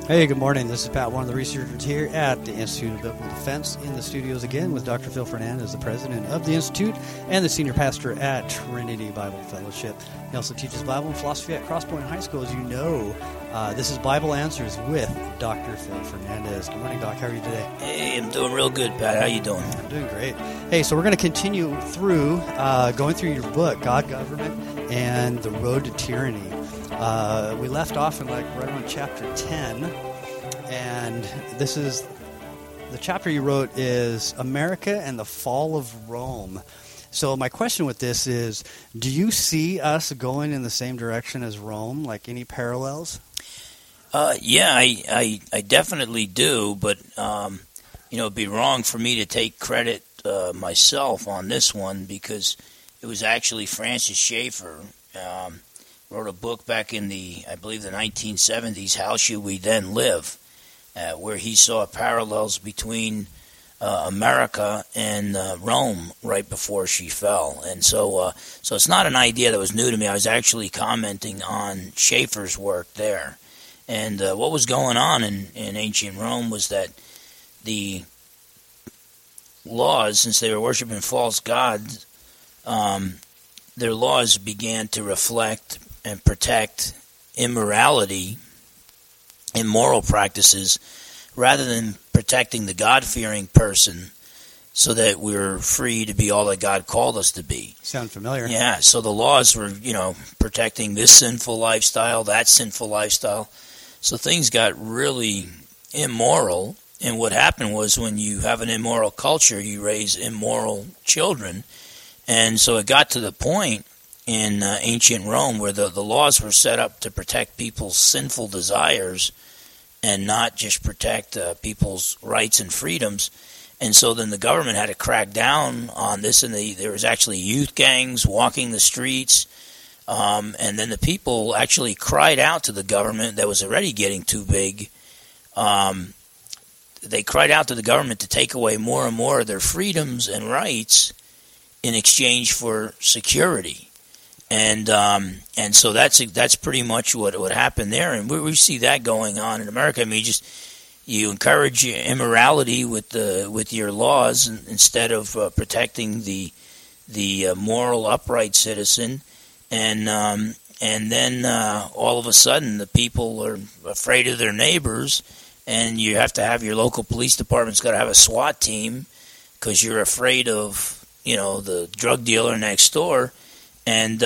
Hey, good morning. This is Pat, one of the researchers here at the Institute of Biblical Defense, in the studios again with Dr. Phil Fernandez, the president of the Institute and the senior pastor at Trinity Bible Fellowship. He also teaches Bible and philosophy at Crosspoint High School. As you know, this is Bible Answers with Dr. Phil Fernandez. Good morning, Doc. How are you today? Hey, I'm doing real good, Pat. How you doing? I'm doing great. Hey, so we're going to continue through, going through your book, God, Government, and the Road to Tyranny. We left off in right on chapter 10, and this is the chapter you wrote is America and the Fall of Rome. So my question with this is, do you see us going in the same direction as Rome, like any parallels? Yeah, I definitely do, but it'd be wrong for me to take credit myself on this one because it was actually Francis Schaeffer. Wrote a book back in I believe the 1970s, How Should We Then Live, where he saw parallels between America and Rome right before she fell. And so it's not an idea that was new to me. I was actually commenting on Schaeffer's work there. And what was going on in ancient Rome was that the laws, since they were worshiping false gods, their laws began to reflect and protect immorality, immoral practices, rather than protecting the God-fearing person so that we're free to be all that God called us to be. Sound familiar? Yeah, so the laws were, protecting this sinful lifestyle, that sinful lifestyle. So things got really immoral, and what happened was when you have an immoral culture, you raise immoral children. And so it got to the point in ancient Rome where the laws were set up to protect people's sinful desires and not just protect people's rights and freedoms. And so then the government had to crack down on this, and there was actually youth gangs walking the streets. And then the people actually cried out to the government that was already getting too big. They cried out to the government to take away more and more of their freedoms and rights in exchange for security. And so that's pretty much what happened there, and we see that going on in America. I mean, you encourage immorality with your laws instead of protecting the moral, upright citizen, and then all of a sudden the people are afraid of their neighbors, and you have to have your local police department's got to have a SWAT team because you're afraid of the drug dealer next door. And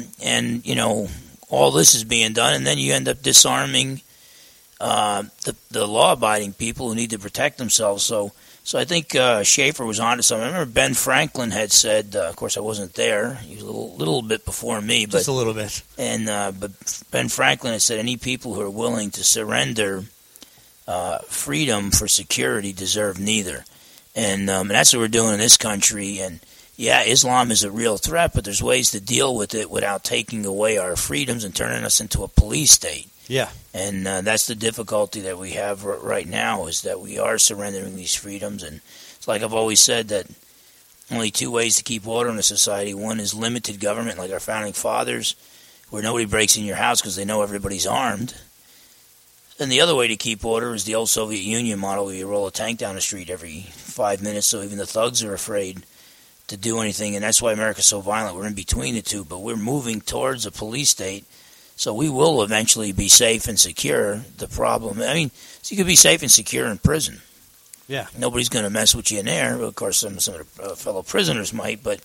all this is being done, and then you end up disarming the law-abiding people who need to protect themselves. So I think Schaeffer was onto something. I remember Ben Franklin had said, of course I wasn't there, he was a little bit before me. Just a little bit. And but Ben Franklin had said, any people who are willing to surrender freedom for security deserve neither. And that's what we're doing in this country. And yeah, Islam is a real threat, but there's ways to deal with it without taking away our freedoms and turning us into a police state. Yeah. And that's the difficulty that we have right now, is that we are surrendering these freedoms. And it's like I've always said, that only two ways to keep order in a society. One is limited government, like our founding fathers, where nobody breaks in your house because they know everybody's armed. And the other way to keep order is the old Soviet Union model, where you roll a tank down the street every 5 minutes so even the thugs are afraid to do anything, and that's why America's so violent. We're in between the two, but we're moving towards a police state, so we will eventually be safe and secure. The problem, so you could be safe and secure in prison. Yeah. Nobody's going to mess with you in there. Of course, some of the fellow prisoners might, but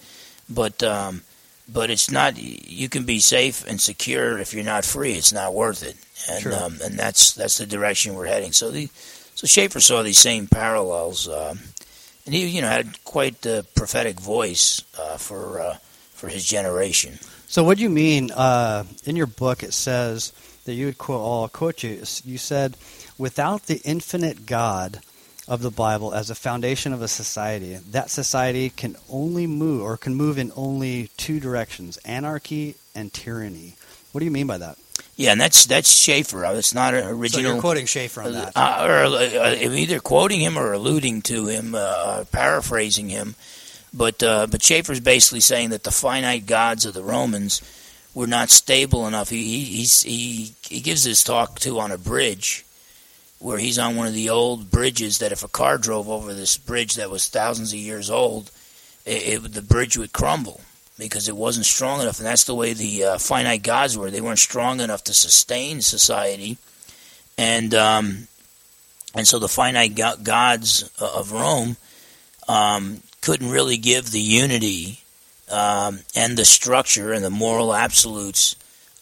it's not. You can be safe and secure if you're not free. It's not worth it, and Sure. And that's the direction we're heading. So Schaeffer saw these same parallels. And he, had quite the prophetic voice for his generation. So what do you mean, in your book it says that you would quote, I'll quote you, you said, without the infinite God of the Bible as a foundation of a society, that society can move in only two directions, anarchy and tyranny. What do you mean by that? Yeah, and that's Schaeffer. It's not an original. So you're quoting Schaeffer on that. Either quoting him or alluding to him, paraphrasing him. But Schaeffer's basically saying that the finite gods of the Romans were not stable enough. He gives this talk, too, on a bridge. where he's on one of the old bridges that if a car drove over this bridge that was thousands of years old, the bridge would crumble because it wasn't strong enough. And that's the way the finite gods were. They weren't strong enough to sustain society. And so the finite gods of Rome couldn't really give the unity and the structure and the moral absolutes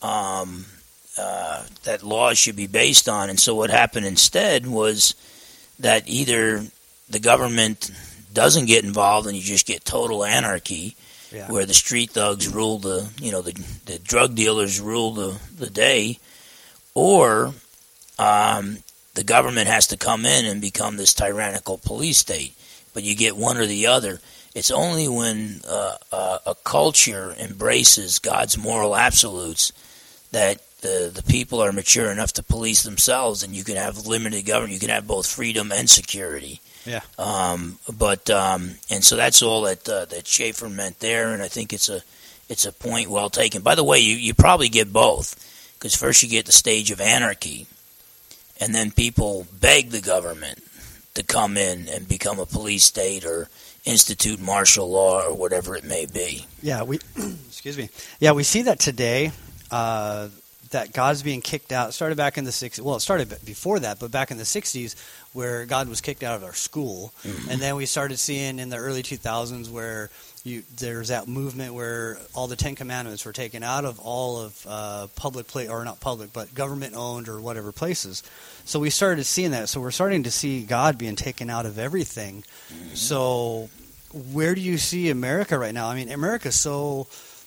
that laws should be based on. And so what happened instead was that either the government doesn't get involved and you just get total anarchy, where the street thugs rule the drug dealers rule the day, or the government has to come in and become this tyrannical police state. But you get one or the other. It's only when a culture embraces God's moral absolutes that the people are mature enough to police themselves, and you can have limited government. You can have both freedom and security. Yeah. And so that's all that Schaeffer meant there, and I think it's a point well taken. By the way, you probably get both, because first you get the stage of anarchy, and then people beg the government to come in and become a police state or institute martial law or whatever it may be. Yeah, excuse me. Yeah, we see that today. That God's being kicked out. It started back in the 60s. Well, it started before that, but back in the 60s where God was kicked out of our school. Mm-hmm. And then we started seeing in the early 2000s where there's that movement where all the Ten Commandments were taken out of all of public place, or not public, but government-owned or whatever places. So we started seeing that. So we're starting to see God being taken out of everything. Mm-hmm. So where do you see America right now? I mean, America's so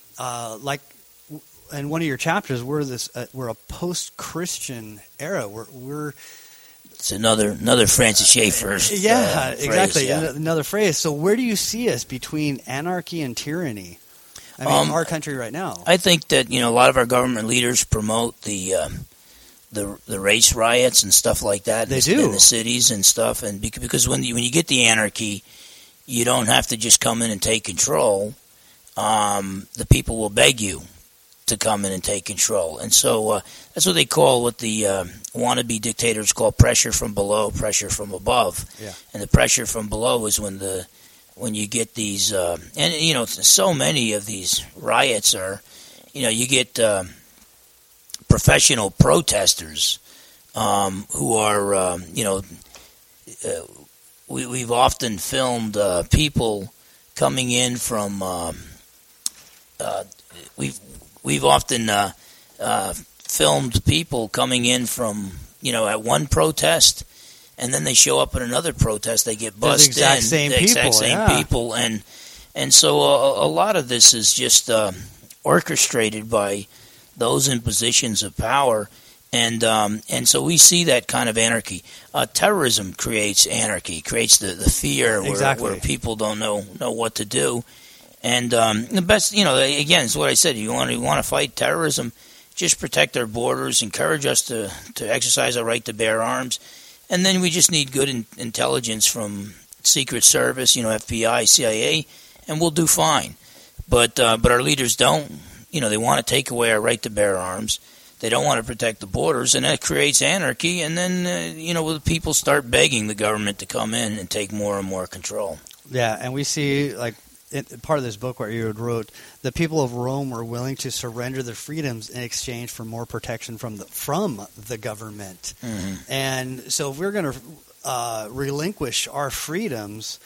in one of your chapters, we're a post-Christian era. It's another Francis Schaeffer. Exactly. Yeah. Another phrase. So where do you see us between anarchy and tyranny? I mean, our country right now. I think that a lot of our government leaders promote the race riots and stuff like that. They do in the cities and stuff, and because when you get the anarchy, you don't have to just come in and take control. The people will beg you to come in and take control. And so that's what they call, what the wannabe dictators call pressure from below, pressure from above. Yeah. And the pressure from below is when you get these, so many of these riots are, you get professional protesters who are, we've often filmed people coming in from, We've often filmed people coming in from, at one protest, and then they show up at another protest. They get bussed in. The exact same people. And so a lot of this is just orchestrated by those in positions of power. And so we see that kind of anarchy. Terrorism creates anarchy, creates the fear where people don't know what to do. And the best, again, is what I said. You want to fight terrorism, just protect our borders, encourage us to exercise our right to bear arms, and then we just need good intelligence from Secret Service, FBI, CIA, and we'll do fine. But our leaders don't. They want to take away our right to bear arms. They don't want to protect the borders, and that creates anarchy. And then people start begging the government to come in and take more and more control. Yeah, and we see part of this book where you wrote, the people of Rome were willing to surrender their freedoms in exchange for more protection from the government. Mm-hmm. And so if we're going to relinquish our freedoms,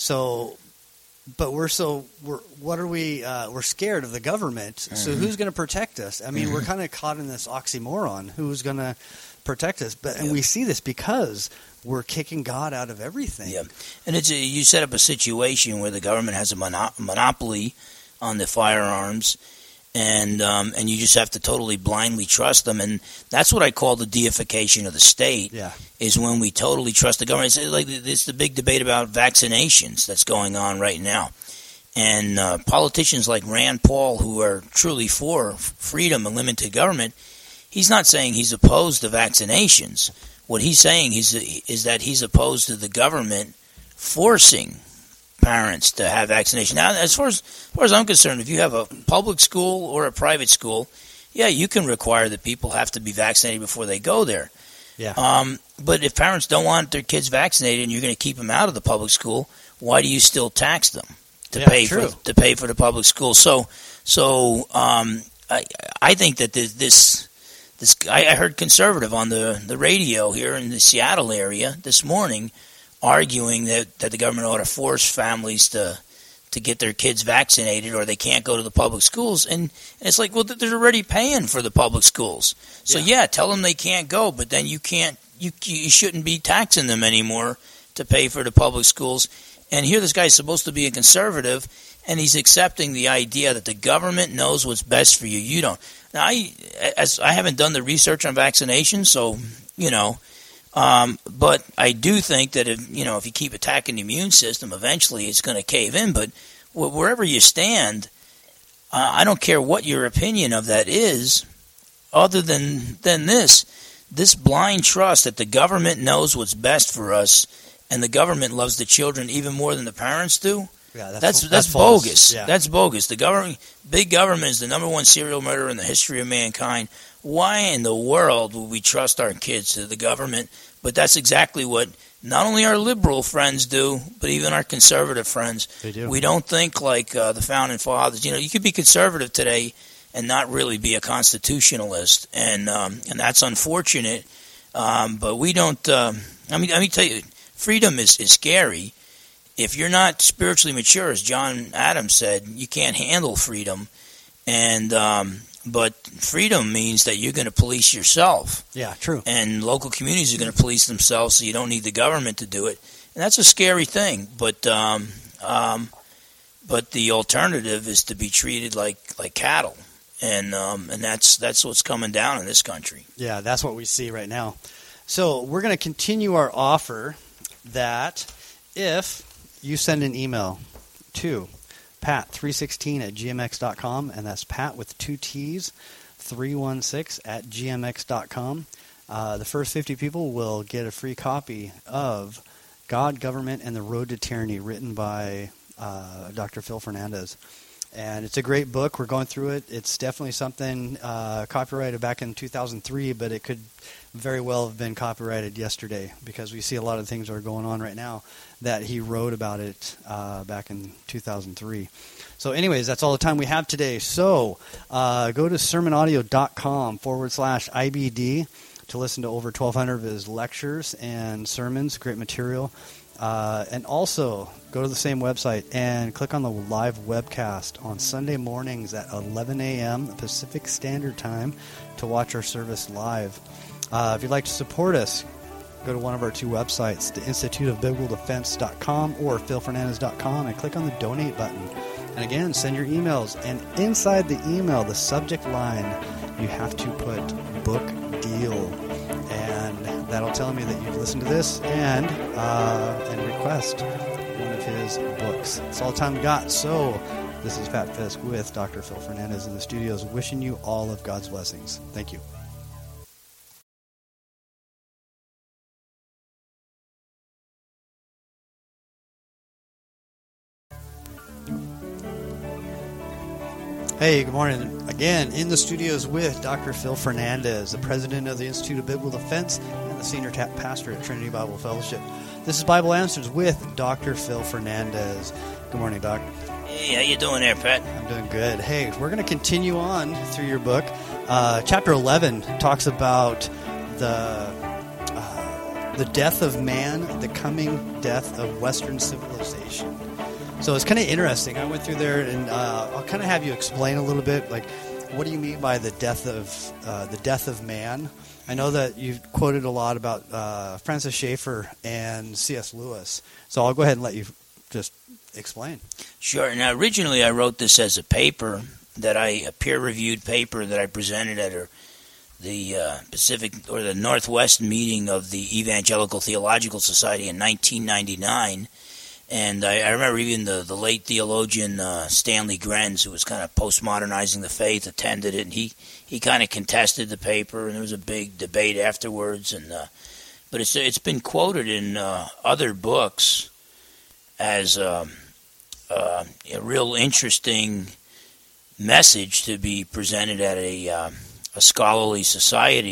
we're scared of the government. Mm-hmm. So who's going to protect us? I mean, we're kind of caught in this oxymoron. Who's going to protect us? And we see this because we're kicking God out of everything. Yeah, and you set up a situation where the government has a monopoly on the firearms, and you just have to totally blindly trust them, and that's what I call the deification of the state. Yeah, is when we totally trust the government. It's the big debate about vaccinations that's going on right now, and politicians like Rand Paul, who are truly for freedom and limited government, he's not saying he's opposed to vaccinations. What he's saying is that he's opposed to the government forcing parents to have vaccination. Now, as far as I'm concerned, if you have a public school or a private school, yeah, you can require that people have to be vaccinated before they go there. Yeah. But if parents don't want their kids vaccinated and you're going to keep them out of the public school, why do you still tax them to pay for the public school? So I think that this I heard conservative on the radio here in the Seattle area this morning arguing that the government ought to force families to get their kids vaccinated or they can't go to the public schools. And it's like, well, they're already paying for the public schools. So, yeah, tell them they can't go, but then you shouldn't be taxing them anymore to pay for the public schools. And here this guy's supposed to be a conservative, and he's accepting the idea that the government knows what's best for you. You don't. Now, I haven't done the research on vaccination, so, but I do think that if you keep attacking the immune system, eventually it's going to cave in. But wherever you stand, I don't care what your opinion of that is, other than this blind trust that the government knows what's best for us, and the government loves the children even more than the parents do. Yeah, that's bogus. Yeah. That's bogus. Big government is the number one serial murderer in the history of mankind. Why in the world would we trust our kids to the government? But that's exactly what not only our liberal friends do, but even our conservative friends. They do. We don't think like the founding fathers. You could be conservative today and not really be a constitutionalist, and that's unfortunate. But we don't. Let me tell you, freedom is scary. If you're not spiritually mature, as John Adams said, you can't handle freedom. But freedom means that you're going to police yourself. Yeah, true. And local communities are going to police themselves, so you don't need the government to do it. And that's a scary thing. But the alternative is to be treated like cattle, and that's what's coming down in this country. Yeah, that's what we see right now. So we're going to continue our offer that if you send an email to pat316@gmx.com, and that's Pat with 2 T's, 316@gmx.com. The first 50 people will get a free copy of God, Government, and the Road to Tyranny, written by Dr. Phil Fernandez. And it's a great book. We're going through it. It's definitely something copyrighted back in 2003, but it could very well have been copyrighted yesterday, because we see a lot of things that are going on right now that he wrote about it back in 2003. So anyways, that's all the time we have today. So go to sermonaudio.com/IBD to listen to over 1,200 of his lectures and sermons. Great material. And also go to the same website and click on the live webcast on Sunday mornings at 11 a.m. Pacific Standard Time to watch our service live. If you'd like to support us, go to one of our 2 websites, the instituteofbiblicaldefense.com or philfernandez.com, and click on the donate button. And again, send your emails. And inside the email, the subject line, you have to put book deal. And that'll tell me that you've listened to this and request one of his books. That's all the time we got. So this is Pat Fisk with Dr. Phil Fernandez in the studios, wishing you all of God's blessings. Thank you. Hey, good morning. Again, in the studios with Dr. Phil Fernandez, the president of the Institute of Biblical Defense and the senior pastor at Trinity Bible Fellowship. This is Bible Answers with Dr. Phil Fernandez. Good morning, Doc. Hey, how you doing there, Pat? I'm doing good. Hey, we're going to continue on through your book. Chapter 11 talks about the death of man, the coming death of Western civilization. So it's kind of interesting. I went through there, and I'll kind of have you explain a little bit, like, what do you mean by the death of man? I know that you've quoted a lot about Francis Schaeffer and C.S. Lewis. So I'll go ahead and let you just explain. Sure. Now, originally I wrote this as a paper a peer-reviewed paper that I presented at the the Northwest meeting of the Evangelical Theological Society in 1999. And I remember even the late theologian Stanley Grenz, who was kind of postmodernizing the faith, attended it, and he kind of contested the paper, and there was a big debate afterwards. But it's been quoted in other books as a real interesting message to be presented at a scholarly society.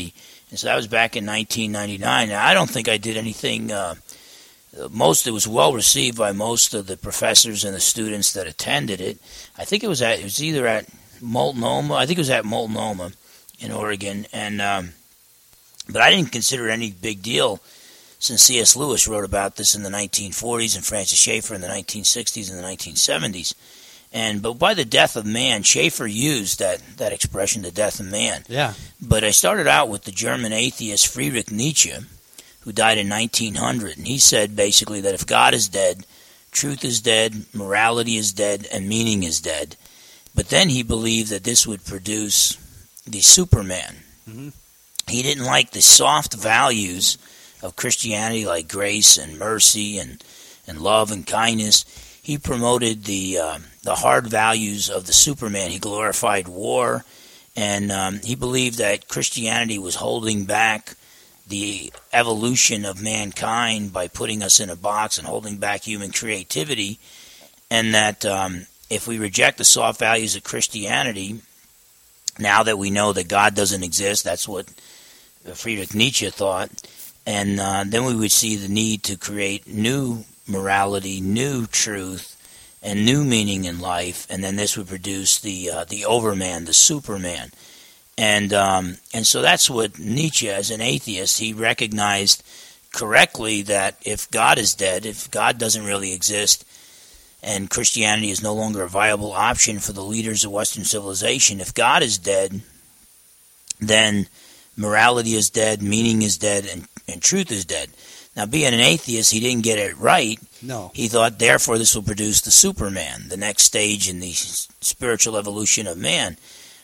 And so that was back in 1999. Now, I don't think I did anything. It was well received by most of the professors and the students that attended it. I think it was either at Multnomah. I think it was at Multnomah in Oregon. And but I didn't consider it any big deal, since C.S. Lewis wrote about this in the 1940s and Francis Schaeffer in the 1960s and the 1970s. But by the death of man, Schaeffer used that expression, the death of man. Yeah. But I started out with the German atheist Friedrich Nietzsche, who died in 1900. And he said basically that if God is dead, truth is dead, morality is dead, and meaning is dead. But then he believed that this would produce the Superman. Mm-hmm. He didn't like the soft values of Christianity like grace and mercy and love and kindness. He promoted the hard values of the Superman. He glorified war, and he believed that Christianity was holding back the evolution of mankind by putting us in a box and holding back human creativity, and that if we reject the soft values of Christianity, now that we know that God doesn't exist, that's what Friedrich Nietzsche thought, and then we would see the need to create new morality, new truth, and new meaning in life, and then this would produce the Overman, the Superman, and so that's what Nietzsche, as an atheist, he recognized correctly that if God is dead, if God doesn't really exist, and Christianity is no longer a viable option for the leaders of Western civilization, if God is dead, then morality is dead, meaning is dead, and truth is dead. Now, being an atheist, he didn't get it right. No. He thought, therefore, this will produce the Superman, the next stage in the spiritual evolution of man.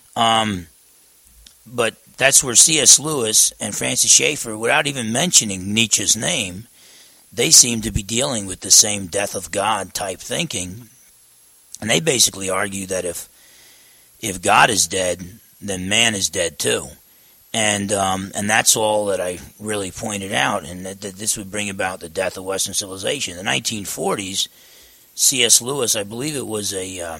But that's where C.S. Lewis and Francis Schaeffer, without even mentioning Nietzsche's name, they seem to be dealing with the same death of God type thinking. And they basically argue that if God is dead, then man is dead too. And that's all that I really pointed out, and that this would bring about the death of Western civilization. In the 1940s, C.S. Lewis, I believe it was an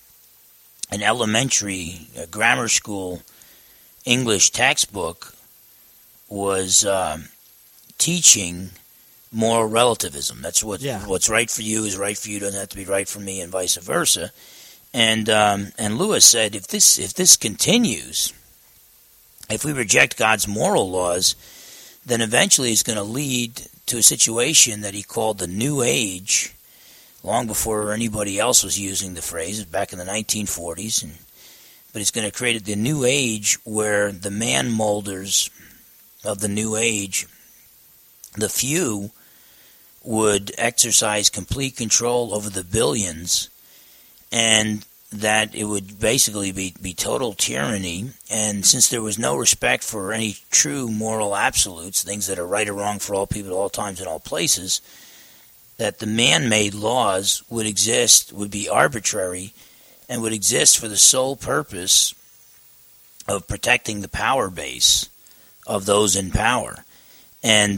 elementary grammar school English textbook, was teaching moral relativism. That's what's right for you is right for you, doesn't have to be right for me, and vice versa. And Lewis said, if this continues, if we reject God's moral laws, then eventually it's going to lead to a situation that he called the New Age, long before anybody else was using the phrase, back in the 1940s. But it's going to create the New Age where the man molders of the New Age, the few, would exercise complete control over the billions, and that it would basically be total tyranny. And since there was no respect for any true moral absolutes, things that are right or wrong for all people at all times and all places, that the man-made laws would be arbitrary, and would exist for the sole purpose of protecting the power base of those in power. And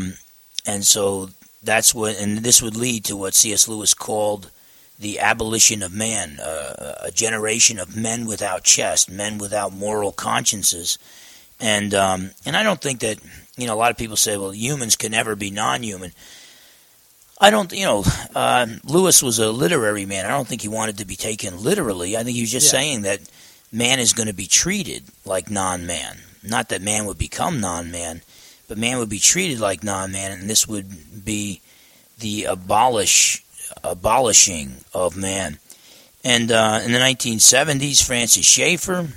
so that's what, and this would lead to what C.S. Lewis called the abolition of man, a generation of men without chest, men without moral consciences. And I don't think that, a lot of people say, well, humans can never be non-human. I don't, Lewis was a literary man. I don't think he wanted to be taken literally. I think he was just saying that man is going to be treated like non-man. Not that man would become non-man, but man would be treated like non-man, and this would be the abolishing of man. And in the 1970s, Francis Schaeffer,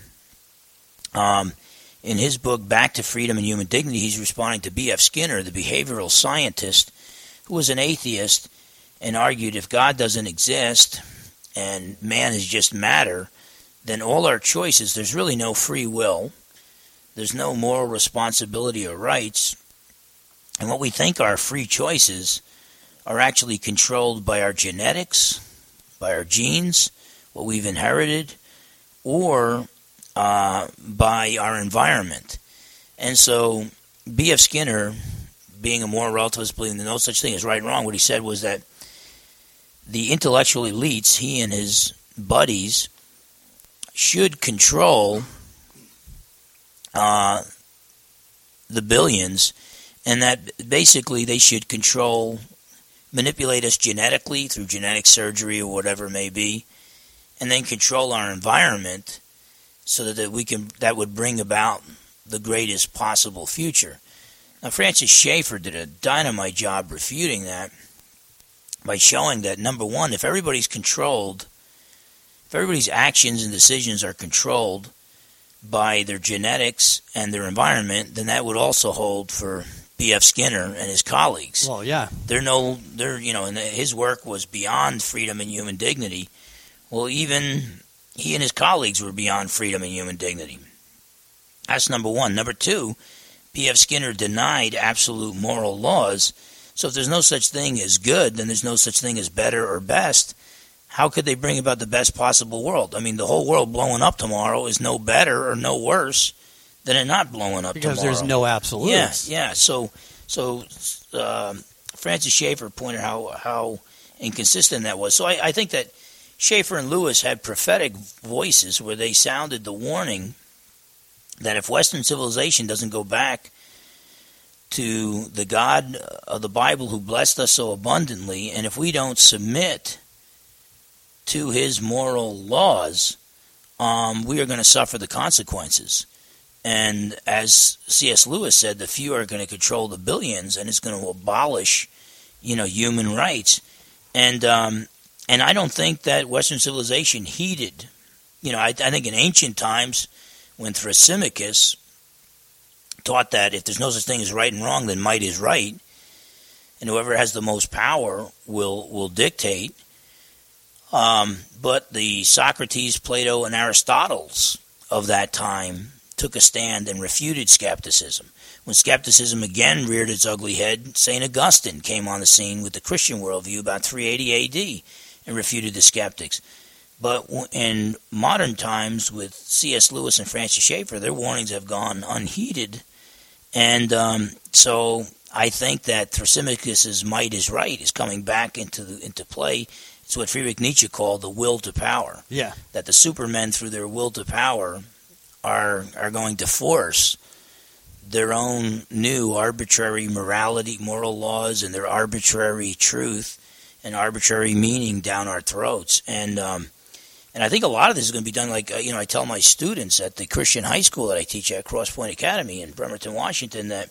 in his book Back to Freedom and Human Dignity, he's responding to B.F. Skinner, the behavioral scientist, who was an atheist and argued if God doesn't exist and man is just matter, then all our choices, there's really no free will, there's no moral responsibility or rights, and what we think are free choices are actually controlled by our genetics, by our genes, what we've inherited, or by our environment. And so B.F. Skinner, being a moral relativist, believing that no such thing as right and wrong, what he said was that the intellectual elites, he and his buddies, should control the billions, and that basically they should manipulate us genetically through genetic surgery or whatever it may be, and then control our environment so that would bring about the greatest possible future. Now, Francis Schaeffer did a dynamite job refuting that by showing that, number one, if everybody's actions and decisions are controlled by their genetics and their environment, then that would also hold for B.F. Skinner and his colleagues. Well, yeah. And his work was beyond freedom and human dignity. Well, even he and his colleagues were beyond freedom and human dignity. That's number one. Number two, B.F. Skinner denied absolute moral laws. So if there's no such thing as good, then there's no such thing as better or best. How could they bring about the best possible world? I mean, the whole world blowing up tomorrow is no better or no worse than it not blowing up because tomorrow. There's no absolutes. Yeah. So Francis Schaeffer pointed how inconsistent that was. So I think that Schaeffer and Lewis had prophetic voices where they sounded the warning that if Western civilization doesn't go back to the God of the Bible who blessed us so abundantly, and if we don't submit to his moral laws, we are going to suffer the consequences. And as C.S. Lewis said, the few are going to control the billions, and it's going to abolish, human rights. And I don't think that Western civilization heeded. I think in ancient times, when Thrasymachus taught that if there's no such thing as right and wrong, then might is right, and whoever has the most power will dictate. But the Socrates, Plato, and Aristotles of that time took a stand and refuted skepticism. When skepticism again reared its ugly head, St. Augustine came on the scene with the Christian worldview about 380 A.D. and refuted the skeptics. But in modern times with C.S. Lewis and Francis Schaeffer, their warnings have gone unheeded. And so I think that Thrasymachus' might is right is coming back into play. It's what Friedrich Nietzsche called the will to power. Yeah. That the supermen, through their will to power, are going to force their own new arbitrary moral laws and their arbitrary truth and arbitrary meaning down our throats. And I think a lot of this is going to be done like, I tell my students at the Christian high school that I teach at Cross Point Academy in Bremerton, Washington, that,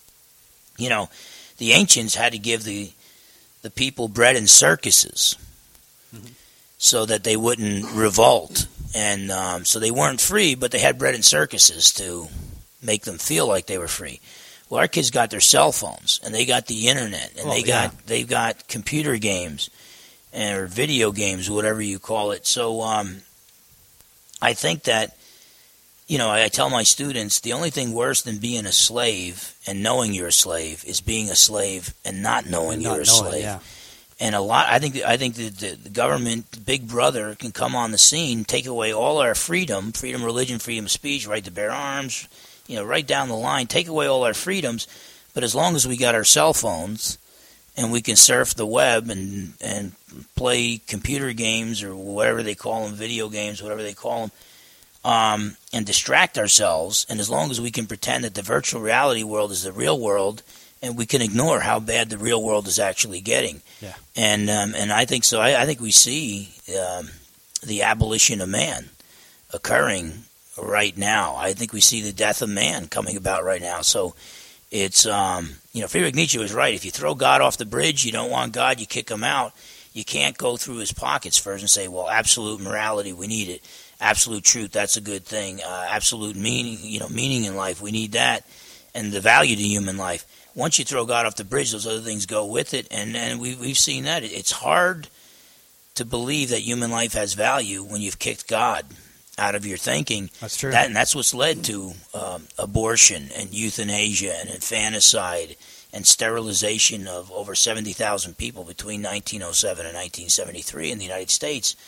the ancients had to give the people bread and circuses so that they wouldn't revolt. And so they weren't free, but they had bread and circuses to make them feel like they were free. Well, our kids got their cell phones, and they got the internet, and they've got computer games or video games, whatever you call it. So I think that, I tell my students the only thing worse than being a slave and knowing you're a slave is being a slave and not knowing you're a slave. Yeah. And I think that the government, Big Brother, can come on the scene, take away all our freedom of religion, freedom of speech, right to bear arms, right down the line, take away all our freedoms. But as long as we got our cell phones and we can surf the web and play computer games or whatever they call them, video games, whatever they call them, and distract ourselves, and as long as we can pretend that the virtual reality world is the real world, and we can ignore how bad the real world is actually getting. Yeah. And I think so. I think we see the abolition of man occurring right now. I think we see the death of man coming about right now. So it's, Friedrich Nietzsche was right. If you throw God off the bridge, you don't want God, you kick him out. You can't go through his pockets first and say, well, absolute morality, we need it. Absolute truth, that's a good thing. Absolute meaning in life, we need that. And the value to human life. Once you throw God off the bridge, those other things go with it, and we've seen that. It's hard to believe that human life has value when you've kicked God out of your thinking. That's true. And that's what's led to abortion and euthanasia and infanticide and sterilization of over 70,000 people between 1907 and 1973 in the United States.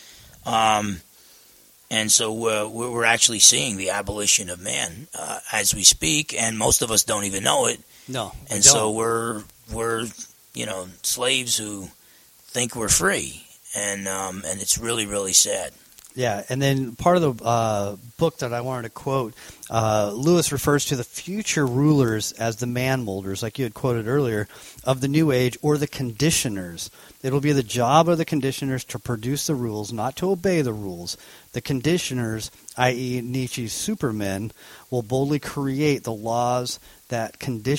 And so we're actually seeing the abolition of man as we speak, and most of us don't even know it. No, and so we're slaves who think we're free, and it's really, really sad. Yeah, and then part of the book that I wanted to quote, Lewis refers to the future rulers as the man molders, like you had quoted earlier, of the new age, or the conditioners. It'll be the job of the conditioners to produce the rules, not to obey the rules. The conditioners, i.e. Nietzsche's supermen, will boldly create the laws that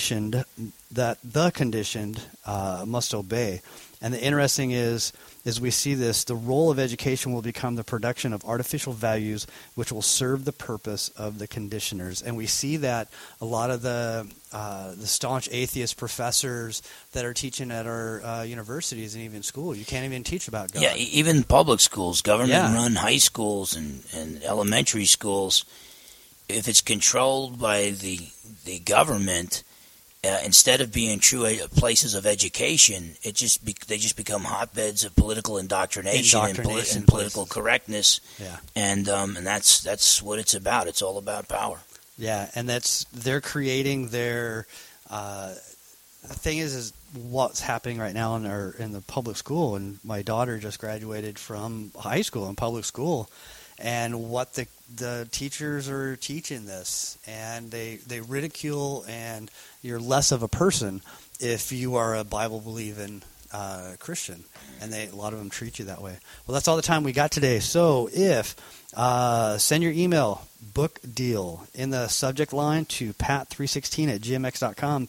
the conditioned must obey. And the interesting is, as we see this, the role of education will become the production of artificial values which will serve the purpose of the conditioners. And we see that a lot of the staunch atheist professors that are teaching at our universities and even school, you can't even teach about God. Yeah, even public schools, government-run high schools and elementary schools, if it's controlled by the government, instead of being true places of education, they just become hotbeds of political indoctrination and political correctness. Yeah. And that's what it's about. It's all about power. Yeah, and they're creating their. The thing is what's happening right now in the public school, and my daughter just graduated from high school and public school, and what the teachers are teaching this, and they ridicule, and you're less of a person if you are a Bible-believing Christian, and a lot of them treat you that way. Well, that's all the time we got today. So if send your email, book deal, in the subject line to pat316@gmx.com,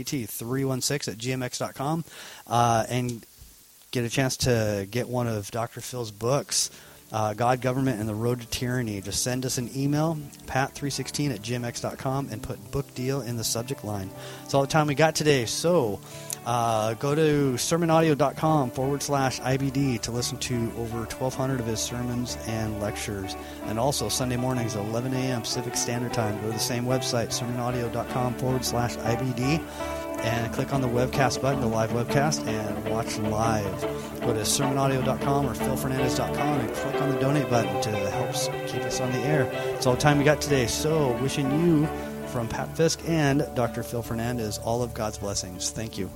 PATT316@gmx.com, and get a chance to get one of Dr. Phil's books, God, Government, and the Road to Tyranny. Just send us an email, pat316@gmx.com, and put book deal in the subject line. That's all the time we got today. So go to sermonaudio.com/IBD to listen to over 1,200 of his sermons and lectures. And also Sunday mornings at 11 a.m. Pacific Standard Time. Go to the same website, sermonaudio.com/IBD. And click on the webcast button, the live webcast, and watch live. Go to sermonaudio.com or philfernandez.com and click on the donate button to help keep us on the air. That's all the time we got today. So wishing you, from Pat Fisk and Dr. Phil Fernandez, all of God's blessings. Thank you.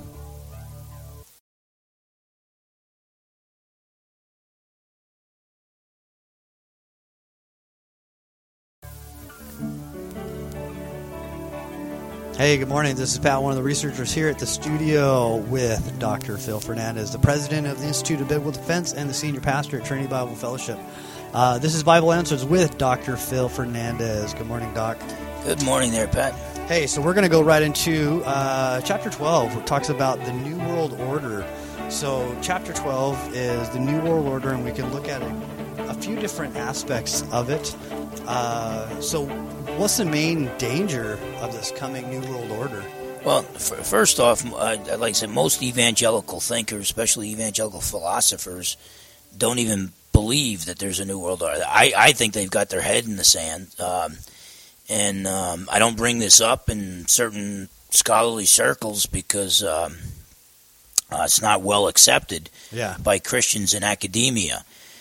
Hey, good morning. This is Pat, one of the researchers here at the studio with Dr. Phil Fernandez, the president of the Institute of Biblical Defense and the senior pastor at Trinity Bible Fellowship. This is Bible Answers with Dr. Phil Fernandez. Good morning, Doc. Good morning there, Pat. Hey, so we're going to go right into chapter 12, which talks about the New World Order. So chapter 12 is the New World Order, and we can look at a few different aspects of it. So what's the main danger of this coming New World Order? Well, first off, like I said, most evangelical thinkers, especially evangelical philosophers, don't even believe that there's a New World Order. I think they've got their head in the sand. And I don't bring this up in certain scholarly circles because it's not well accepted by Christians in academia.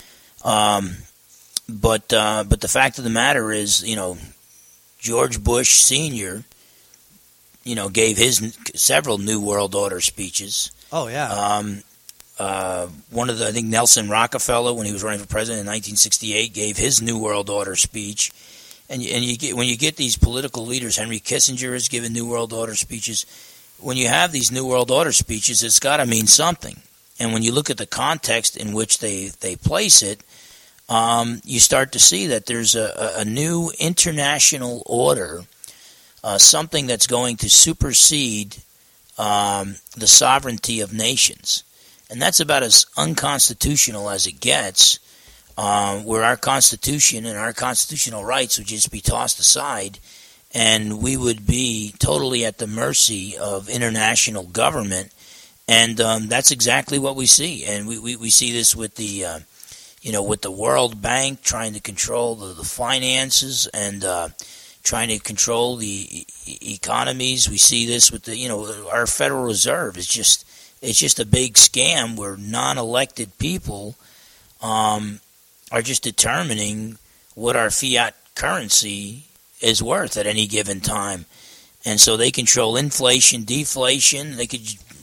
But the fact of the matter is, George Bush Sr., gave his several New World Order speeches. Oh, yeah. I think Nelson Rockefeller, when he was running for president in 1968, gave his New World Order speech. And when you get these political leaders, Henry Kissinger has given New World Order speeches. When you have these New World Order speeches, it's got to mean something. And when you look at the context in which they place it, you start to see that there's a new international order, something that's going to supersede the sovereignty of nations. And that's about as unconstitutional as it gets, where our Constitution and our constitutional rights would just be tossed aside, and we would be totally at the mercy of international government. And that's exactly what we see. And we see this with the with the World Bank trying to control the finances and trying to control the economies. We see this with our Federal Reserve. It's just a big scam where non-elected people are just determining what our fiat currency is worth at any given time. And so they control inflation, deflation. They could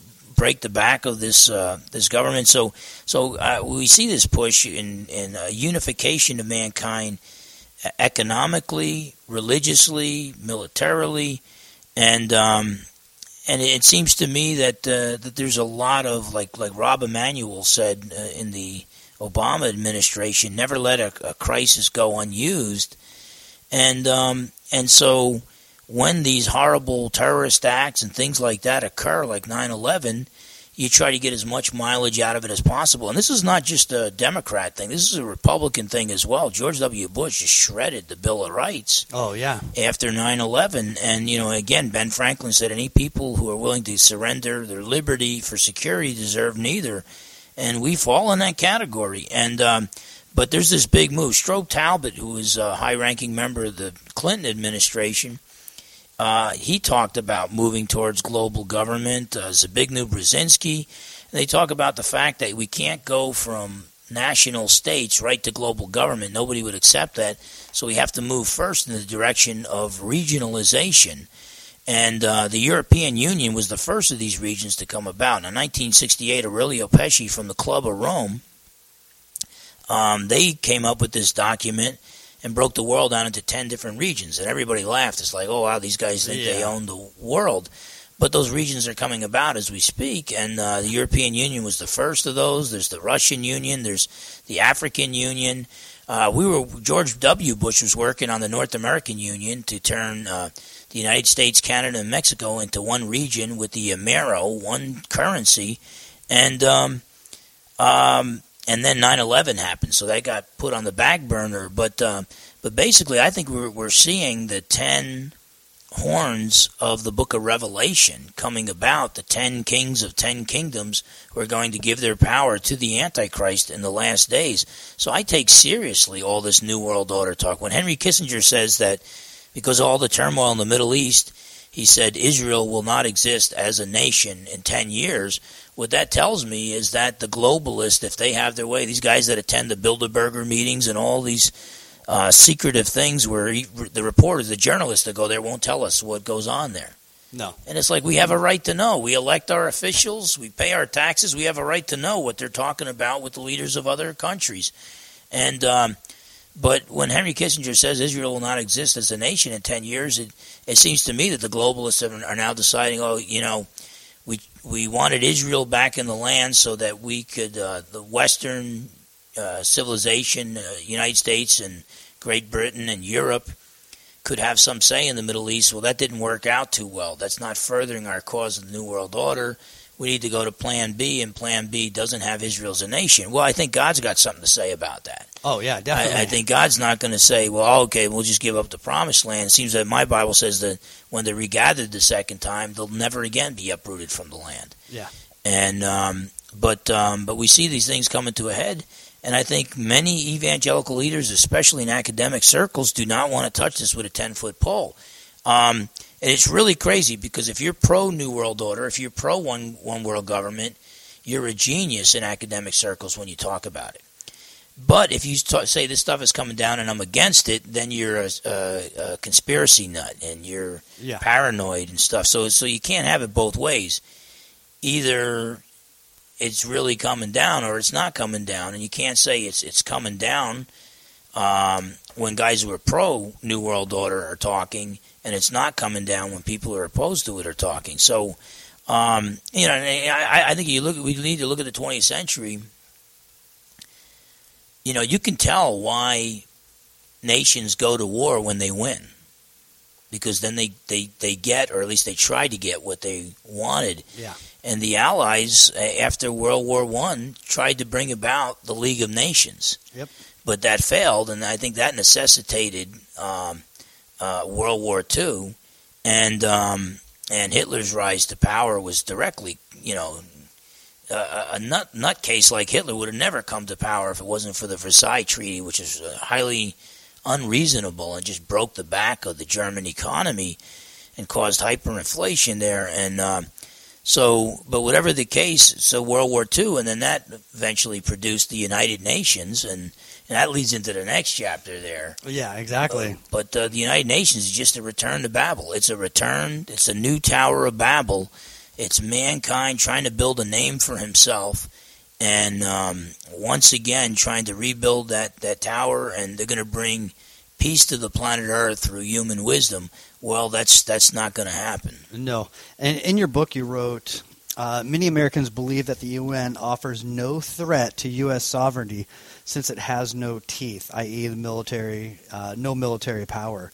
break the back of this this government. So we see this push in unification of mankind, economically, religiously, militarily, and it seems to me that that there's a lot of like Rob Emanuel said in the Obama administration, never let a crisis go unused, and so when these horrible terrorist acts and things like that occur, like 9/11, you try to get as much mileage out of it as possible. And this is not just a Democrat thing. This is a Republican thing as well. George W. Bush just shredded the Bill of Rights. Oh, yeah. After 9/11. And, again, Ben Franklin said any people who are willing to surrender their liberty for security deserve neither. And we fall in that category. And but there's this big move. Strobe Talbot, who was a high-ranking member of the Clinton administration, he talked about moving towards global government. Zbigniew Brzezinski, and they talk about the fact that we can't go from national states right to global government. Nobody would accept that, so we have to move first in the direction of regionalization. And the European Union was the first of these regions to come about. In 1968, Aurelio Pesci from the Club of Rome, they came up with this document and broke the world down into 10 different regions. And everybody laughed. It's like, oh, wow, these guys think they own the world. But those regions are coming about as we speak, and the European Union was the first of those. There's the Russian Union. There's the African Union. George W. Bush was working on the North American Union to turn the United States, Canada, and Mexico into one region with the Amero, one currency. And then 9/11 happened, so that got put on the back burner. But basically, I think we're seeing the 10 horns of the Book of Revelation coming about. The 10 kings of 10 kingdoms who are going to give their power to the Antichrist in the last days. So I take seriously all this New World Order talk. When Henry Kissinger says that because of all the turmoil in the Middle East, he said Israel will not exist as a nation in 10 years. What that tells me is that the globalists, if they have their way, these guys that attend the Bilderberger meetings and all these secretive things where the reporters, the journalists that go there won't tell us what goes on there. No. And it's like we have a right to know. We elect our officials. We pay our taxes. We have a right to know what they're talking about with the leaders of other countries. And but when Henry Kissinger says Israel will not exist as a nation in 10 years, it seems to me that the globalists are now deciding, we wanted Israel back in the land so that we could, the Western civilization, United States and Great Britain and Europe, could have some say in the Middle East. Well, that didn't work out too well. That's not furthering our cause of the New World Order. We need to go to Plan B, and Plan B doesn't have Israel as a nation. Well, I think God's got something to say about that. Oh, yeah, definitely. I think God's not going to say, well, okay, we'll just give up the promised land. It seems that my Bible says that when they're regathered the second time, they'll never again be uprooted from the land. Yeah. And but we see these things coming to a head, and I think many evangelical leaders, especially in academic circles, do not want to touch this with a 10-foot pole. And it's really crazy because if you're pro-New World Order, if you're pro-one world government, you're a genius in academic circles when you talk about it. But if you say this stuff is coming down and I'm against it, then you're a conspiracy nut and you're paranoid and stuff. So you can't have it both ways. Either it's really coming down or it's not coming down, and you can't say it's coming down when guys who are pro New World Order are talking, and it's not coming down when people who are opposed to it are talking. So, I think we need to look at the 20th century. You can tell why nations go to war when they win, because then they get, or at least they try to get, what they wanted. Yeah. And the Allies, after World War I, tried to bring about the League of Nations. Yep. But that failed, and I think that necessitated World War II, and Hitler's rise to power was directly, a nutcase like Hitler would have never come to power if it wasn't for the Versailles Treaty, which is highly unreasonable and just broke the back of the German economy and caused hyperinflation there. And but whatever the case, so World War II, and then that eventually produced the United Nations, and that leads into the next chapter there. Yeah, exactly. But the United Nations is just a return to Babel. It's a return. It's a new Tower of Babel. It's mankind trying to build a name for himself, and once again trying to rebuild that tower, and they're going to bring peace to the planet Earth through human wisdom. Well, that's not going to happen. No. And in your book you wrote, many Americans believe that the UN offers no threat to U.S. sovereignty since it has no teeth, i.e. the military, no military power.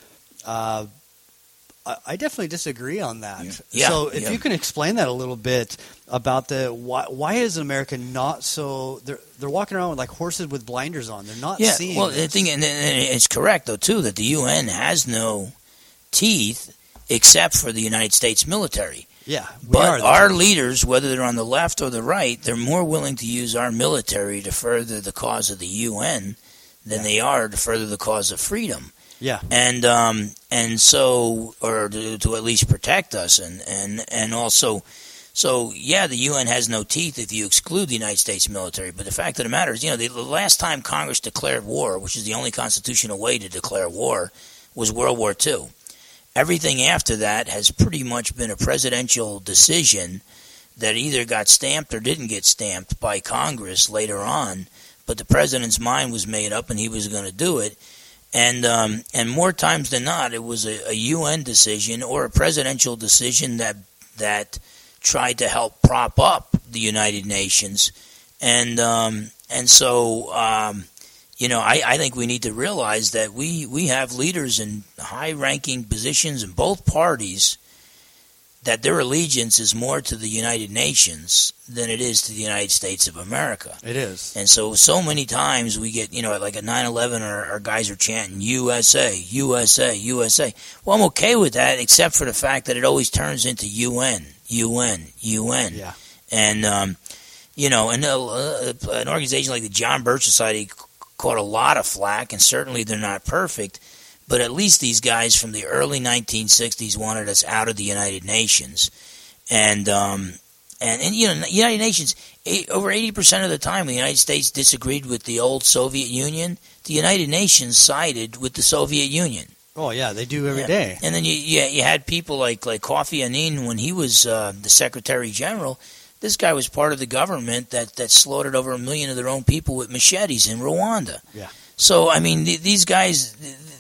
I definitely disagree on that. Yeah. So if you can explain that a little bit about why is America not so they're walking around with like horses with blinders on. They're not seeing. Well, this. the thing, and it's correct though too, that the UN has no teeth except for the United States military. Yeah, but our leaders, whether they're on the left or the right, they're more willing to use our military to further the cause of the UN than they are to further the cause of freedom. Yeah, and so, or to at least protect us, and also, so yeah, the UN has no teeth if you exclude the United States military. But the fact of the matter is, the last time Congress declared war, which is the only constitutional way to declare war, was World War II. Everything after that has pretty much been a presidential decision that either got stamped or didn't get stamped by Congress later on. But the president's mind was made up, and he was going to do it. And more times than not, it was a UN decision or a presidential decision that tried to help prop up the United Nations. And so I think we need to realize that we have leaders in high-ranking positions in both parties that their allegiance is more to the United Nations than it is to the United States of America. It is. And so many times we get, like at 9/11, our guys are chanting, USA, USA, USA. Well, I'm okay with that, except for the fact that it always turns into UN, UN, UN. Yeah. And, an organization like the John Birch Society caught a lot of flack, and certainly they're not perfect. But at least these guys from the early 1960s wanted us out of the United Nations, and the United Nations, over 80% of the time, the United States disagreed with the old Soviet Union. The United Nations sided with the Soviet Union. Oh yeah, they do every day. And then you had people like Kofi Annan when he was the Secretary General. This guy was part of the government that slaughtered over 1 million of their own people with machetes in Rwanda. Yeah. So I mean, these guys,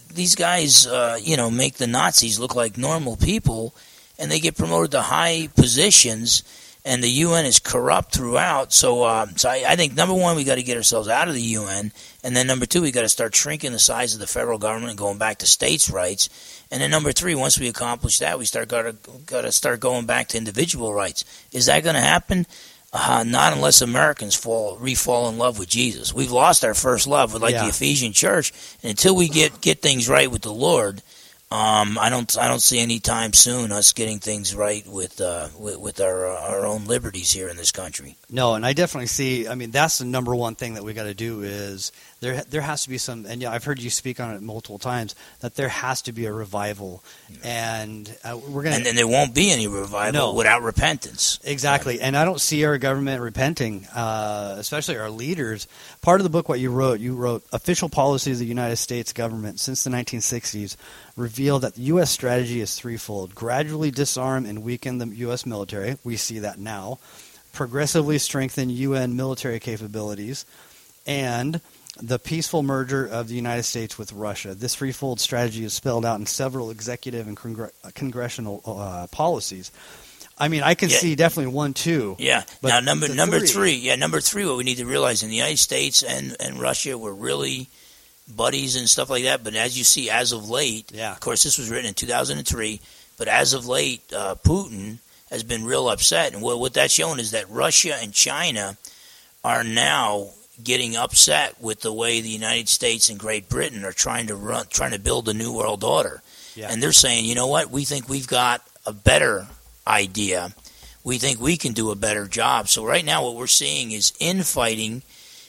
make the Nazis look like normal people, and they get promoted to high positions, and the UN is corrupt throughout. So I think, number one, we got to get ourselves out of the UN, and then number two, we got to start shrinking the size of the federal government and going back to states' rights. And then number three, once we accomplish that, we got to start going back to individual rights. Is that going to happen? Not unless Americans fall in love with Jesus. We've lost our first love with the Ephesian church, and until we get things right with the Lord, I don't see any time soon us getting things right with our own liberties here in this country. No, and I definitely see. I mean, that's the number one thing that we got to do is there has to be some. And I've heard you speak on it multiple times that there has to be a revival, and we're gonna. And then there won't be any revival without repentance. Exactly, and I don't see our government repenting, especially our leaders. Part of the book, what you wrote, official policies of the United States government since the 1960s reveal that the U.S. strategy is threefold: gradually disarm and weaken the U.S. military. We see that now. Progressively strengthen UN military capabilities, and the peaceful merger of the United States with Russia. This threefold strategy is spelled out in several executive and congressional policies. I mean, I can see definitely 1, 2. Yeah. Now, number three. Yeah, number three. What we need to realize in the United States and Russia were really buddies and stuff like that. But as you see, as of late, of course, this was written in 2003. But as of late, Putin has been real upset, and what that's showing is that Russia and China are now getting upset with the way the United States and Great Britain are trying to build a new world order. Yeah. And they're saying, you know what, we think we've got a better idea. We think we can do a better job. So right now what we're seeing is infighting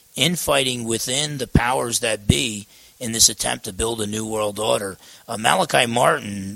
within the powers that be in this attempt to build a new world order. Malachi Martin,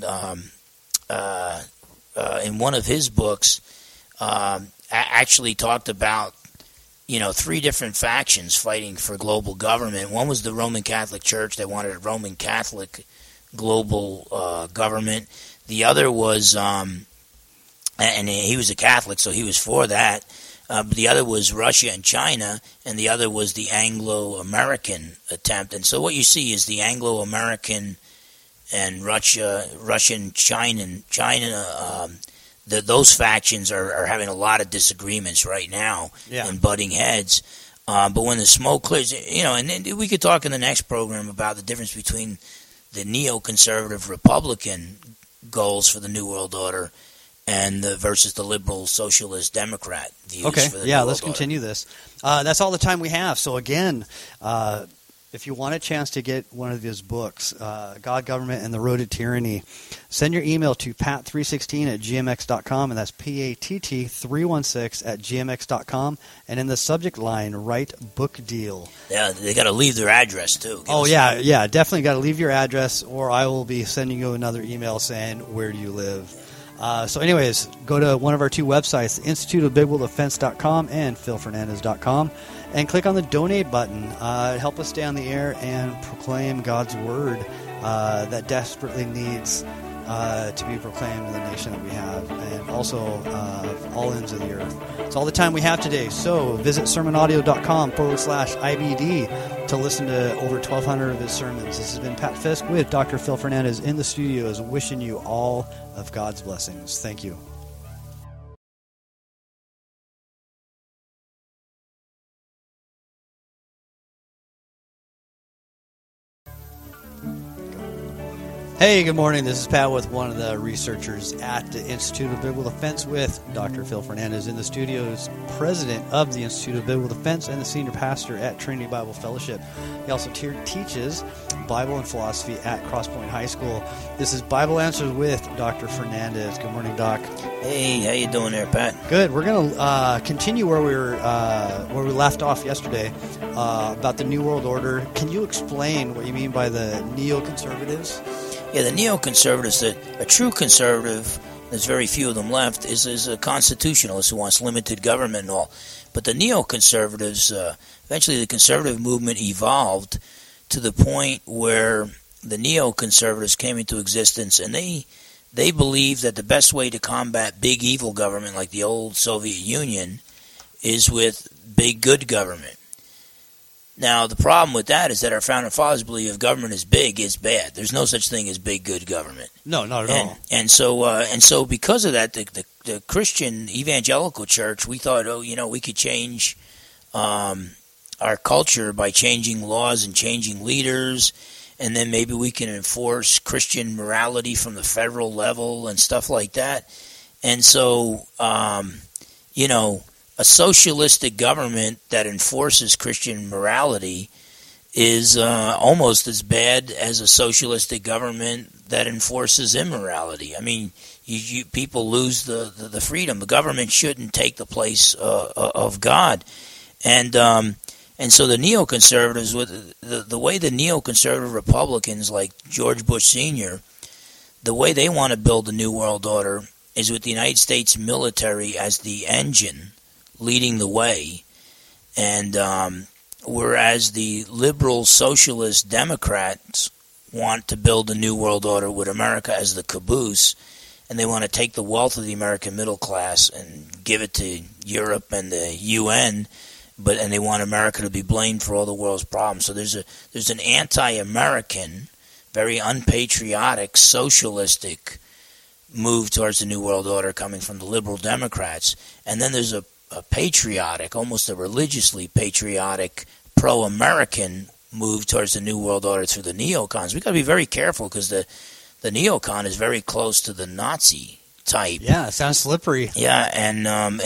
in one of his books, actually talked about, 3 different factions fighting for global government. One was the Roman Catholic Church. They wanted a Roman Catholic global government. The other was and he was a Catholic, so he was for that. But the other was Russia and China, and the other was the Anglo-American attempt. And so what you see is the Anglo-American and Russian, China, those factions are having a lot of disagreements right now and butting heads. But when the smoke clears, and then we could talk in the next program about the difference between the neoconservative Republican goals for the New World Order and versus the liberal socialist Democrat views for the New World let's Order. continue this. That's all the time we have. So again, if you want a chance to get one of his books, God, Government, and the Road to Tyranny, send your email to pat316@gmx.com, and that's PATT316@gmx.com, and in the subject line, write book deal. Yeah, they got to leave their address, too. Definitely got to leave your address, or I will be sending you another email saying, where do you live? So anyways, go to one of our two websites, instituteofbigwilldefense.com and philfernandez.com, and click on the donate button. Help us stay on the air and proclaim God's word that desperately needs to be proclaimed in the nation that we have, and also all ends of the earth. It's all the time we have today. So visit sermonaudio.com/IBD to listen to over 1,200 of his sermons. This has been Pat Fisk with Dr. Phil Fernandez in the studios, wishing you all of God's blessings. Thank you. Hey, good morning. This is Pat with one of the researchers at the Institute of Biblical Defense with Dr. Phil Fernandez in the studios, president of the Institute of Biblical Defense and the senior pastor at Trinity Bible Fellowship. He also teaches Bible and philosophy at Crosspoint High School. This is Bible Answers with Dr. Fernandez. Good morning, Doc. Hey, how you doing there, Pat? Good. We're going to continue where we left off yesterday about the New World Order. Can you explain what you mean by the neoconservatives? Yeah, the neoconservatives, a true conservative, there's very few of them left, is a constitutionalist who wants limited government and all. But the neoconservatives, eventually the conservative movement evolved to the point where the neoconservatives came into existence, and they believe that the best way to combat big evil government like the old Soviet Union is with big good government. Now, the problem with that is that our founding fathers believe if government is big, it's bad. There's no such thing as big, good government. No, not at all. And so because of that, the Christian evangelical church, we thought, we could change our culture by changing laws and changing leaders, and then maybe we can enforce Christian morality from the federal level and stuff like that. And so, a socialistic government that enforces Christian morality is almost as bad as a socialistic government that enforces immorality. I mean, people lose the freedom. The government shouldn't take the place of God. And so the neoconservatives, the way the neoconservative Republicans like George Bush Sr., the way they want to build the New World Order is with the United States military as the engine leading the way, and whereas the liberal socialist Democrats want to build a new world order with America as the caboose, and they want to take the wealth of the American middle class and give it to Europe and the UN, and they want America to be blamed for all the world's problems. So there's an anti-American, very unpatriotic, socialistic move towards the New World Order coming from the liberal Democrats, and then there's a patriotic, almost a religiously patriotic, pro-American move towards the New World Order through the neocons. We've got to be very careful because the neocon is very close to the Nazi type. Yeah, it sounds slippery. Yeah, it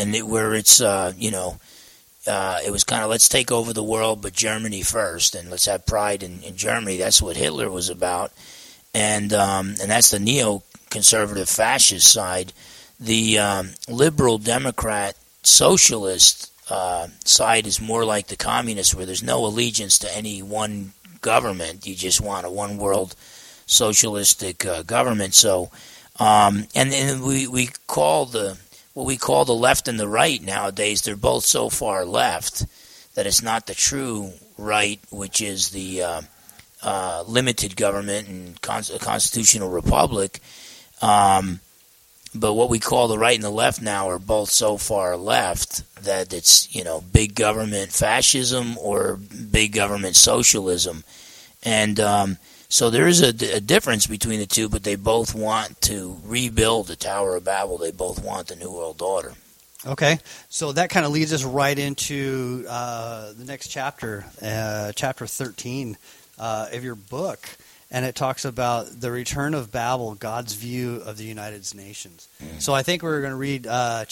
was kind of let's take over the world, but Germany first, and let's have pride in Germany. That's what Hitler was about, and that's the neoconservative fascist side. The liberal Democrat socialist side is more like the communist, where there's no allegiance to any one government. You just want a one world socialistic government. So, and we call what we call the left and the right nowadays, they're both so far left that it's not the true right, which is the limited government and constitutional republic. But what we call the right and the left now are both so far left that it's, big government fascism or big government socialism. And so there is a difference between the two, but they both want to rebuild the Tower of Babel. They both want the New World Order. Okay, so that kind of leads us right into the next chapter, chapter 13 of your book. And it talks about the return of Babel, God's view of the United Nations. So I think we're going to read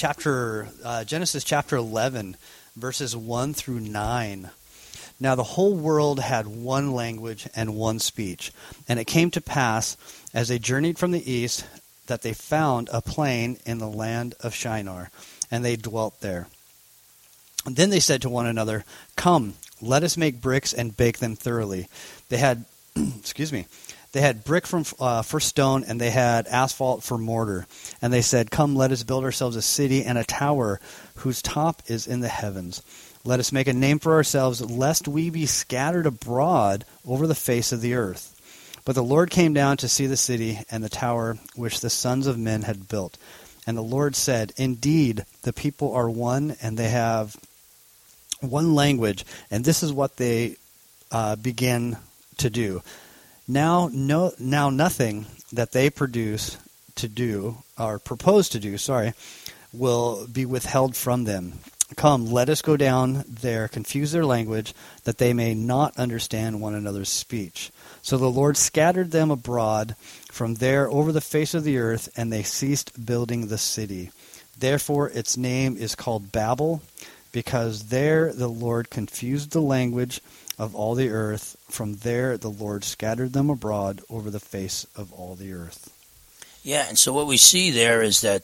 Genesis chapter 11, verses 1 through 9. Now the whole world had one language and one speech. And it came to pass, as they journeyed from the east, that they found a plain in the land of Shinar, and they dwelt there. And then they said to one another, "Come, let us make bricks and bake them thoroughly." They had they had brick for stone, and they had asphalt for mortar. And they said, "Come, let us build ourselves a city and a tower whose top is in the heavens. Let us make a name for ourselves, lest we be scattered abroad over the face of the earth." But the Lord came down to see the city and the tower which the sons of men had built. And the Lord said, "Indeed, the people are one, and they have one language, and this is what they begin to do. Now nothing that they propose to do, will be withheld from them. Come, let us go down there, confuse their language, that they may not understand one another's speech." So the Lord scattered them abroad from there over the face of the earth, and they ceased building the city. Therefore its name is called Babel, because there the Lord confused the language of all the earth. From there the Lord scattered them abroad over the face of all the earth. Yeah, and so what we see there is that,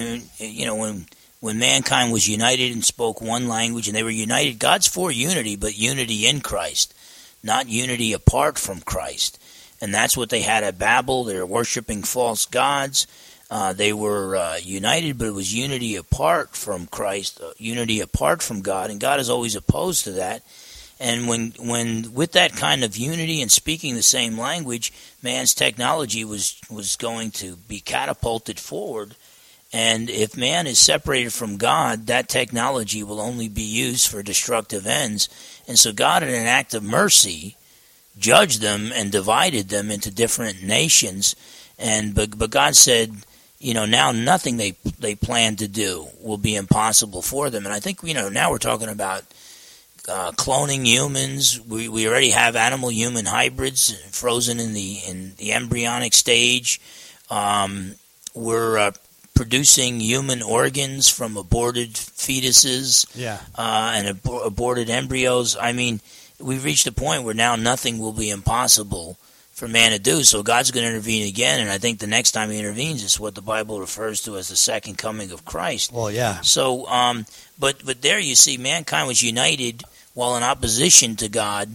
when mankind was united and spoke one language, and they were united, God's for unity, but unity in Christ, not unity apart from Christ. And that's what they had at Babel. They were worshiping false gods. They were united, but it was unity apart from Christ, unity apart from God, and God is always opposed to that. And when with that kind of unity and speaking the same language, man's technology was going to be catapulted forward. And if man is separated from God, that technology will only be used for destructive ends. And so God, in an act of mercy, judged them and divided them into different nations. But God said, now nothing they plan to do will be impossible for them. And I think, now we're talking about cloning humans. We already have animal-human hybrids frozen in the embryonic stage. We're producing human organs from aborted fetuses and aborted embryos. I mean, we've reached a point where now nothing will be impossible for man to do. So God's going to intervene again, and I think the next time he intervenes is what the Bible refers to as the second coming of Christ. Well, yeah. So, but there you see, mankind was united while in opposition to God,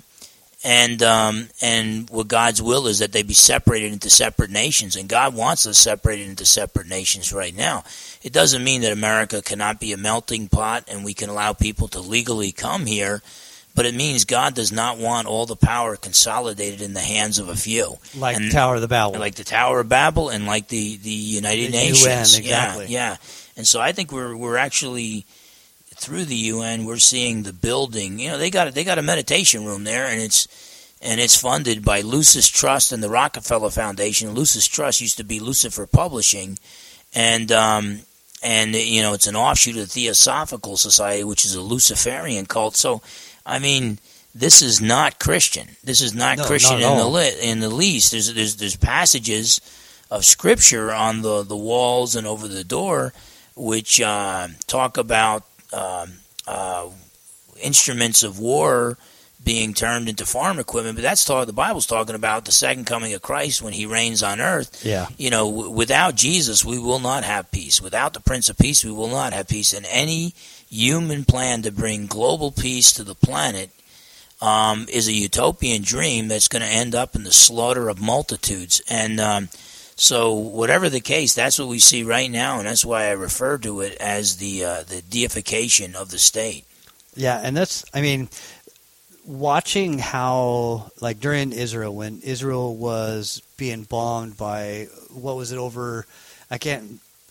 and what God's will is that they be separated into separate nations, and God wants us separated into separate nations right now. It doesn't mean that America cannot be a melting pot and we can allow people to legally come here, but it means God does not want all the power consolidated in the hands of a few. Like the Tower of Babel. Like the Tower of Babel and like the United Nations. UN, exactly. Yeah. And so I think we're actually, through the UN, we're seeing the building. They got a meditation room there, and it's funded by Lucis Trust and the Rockefeller Foundation. Lucis Trust used to be Lucifer Publishing, and it's an offshoot of the Theosophical Society, which is a Luciferian cult. So, I mean, this is not Christian. This is not Christian in the least. There's passages of Scripture on the walls and over the door which talk about instruments of war being turned into farm equipment, but the Bible's talking about the second coming of Christ when he reigns on earth. Yeah. Without Jesus, we will not have peace. Without the Prince of Peace, we will not have peace. And any human plan to bring global peace to the planet is a utopian dream that's going to end up in the slaughter of multitudes. And so whatever the case, that's what we see right now, and that's why I refer to it as the deification of the state. Yeah, and watching how, like during Israel, when Israel was being bombed by, what was it, over,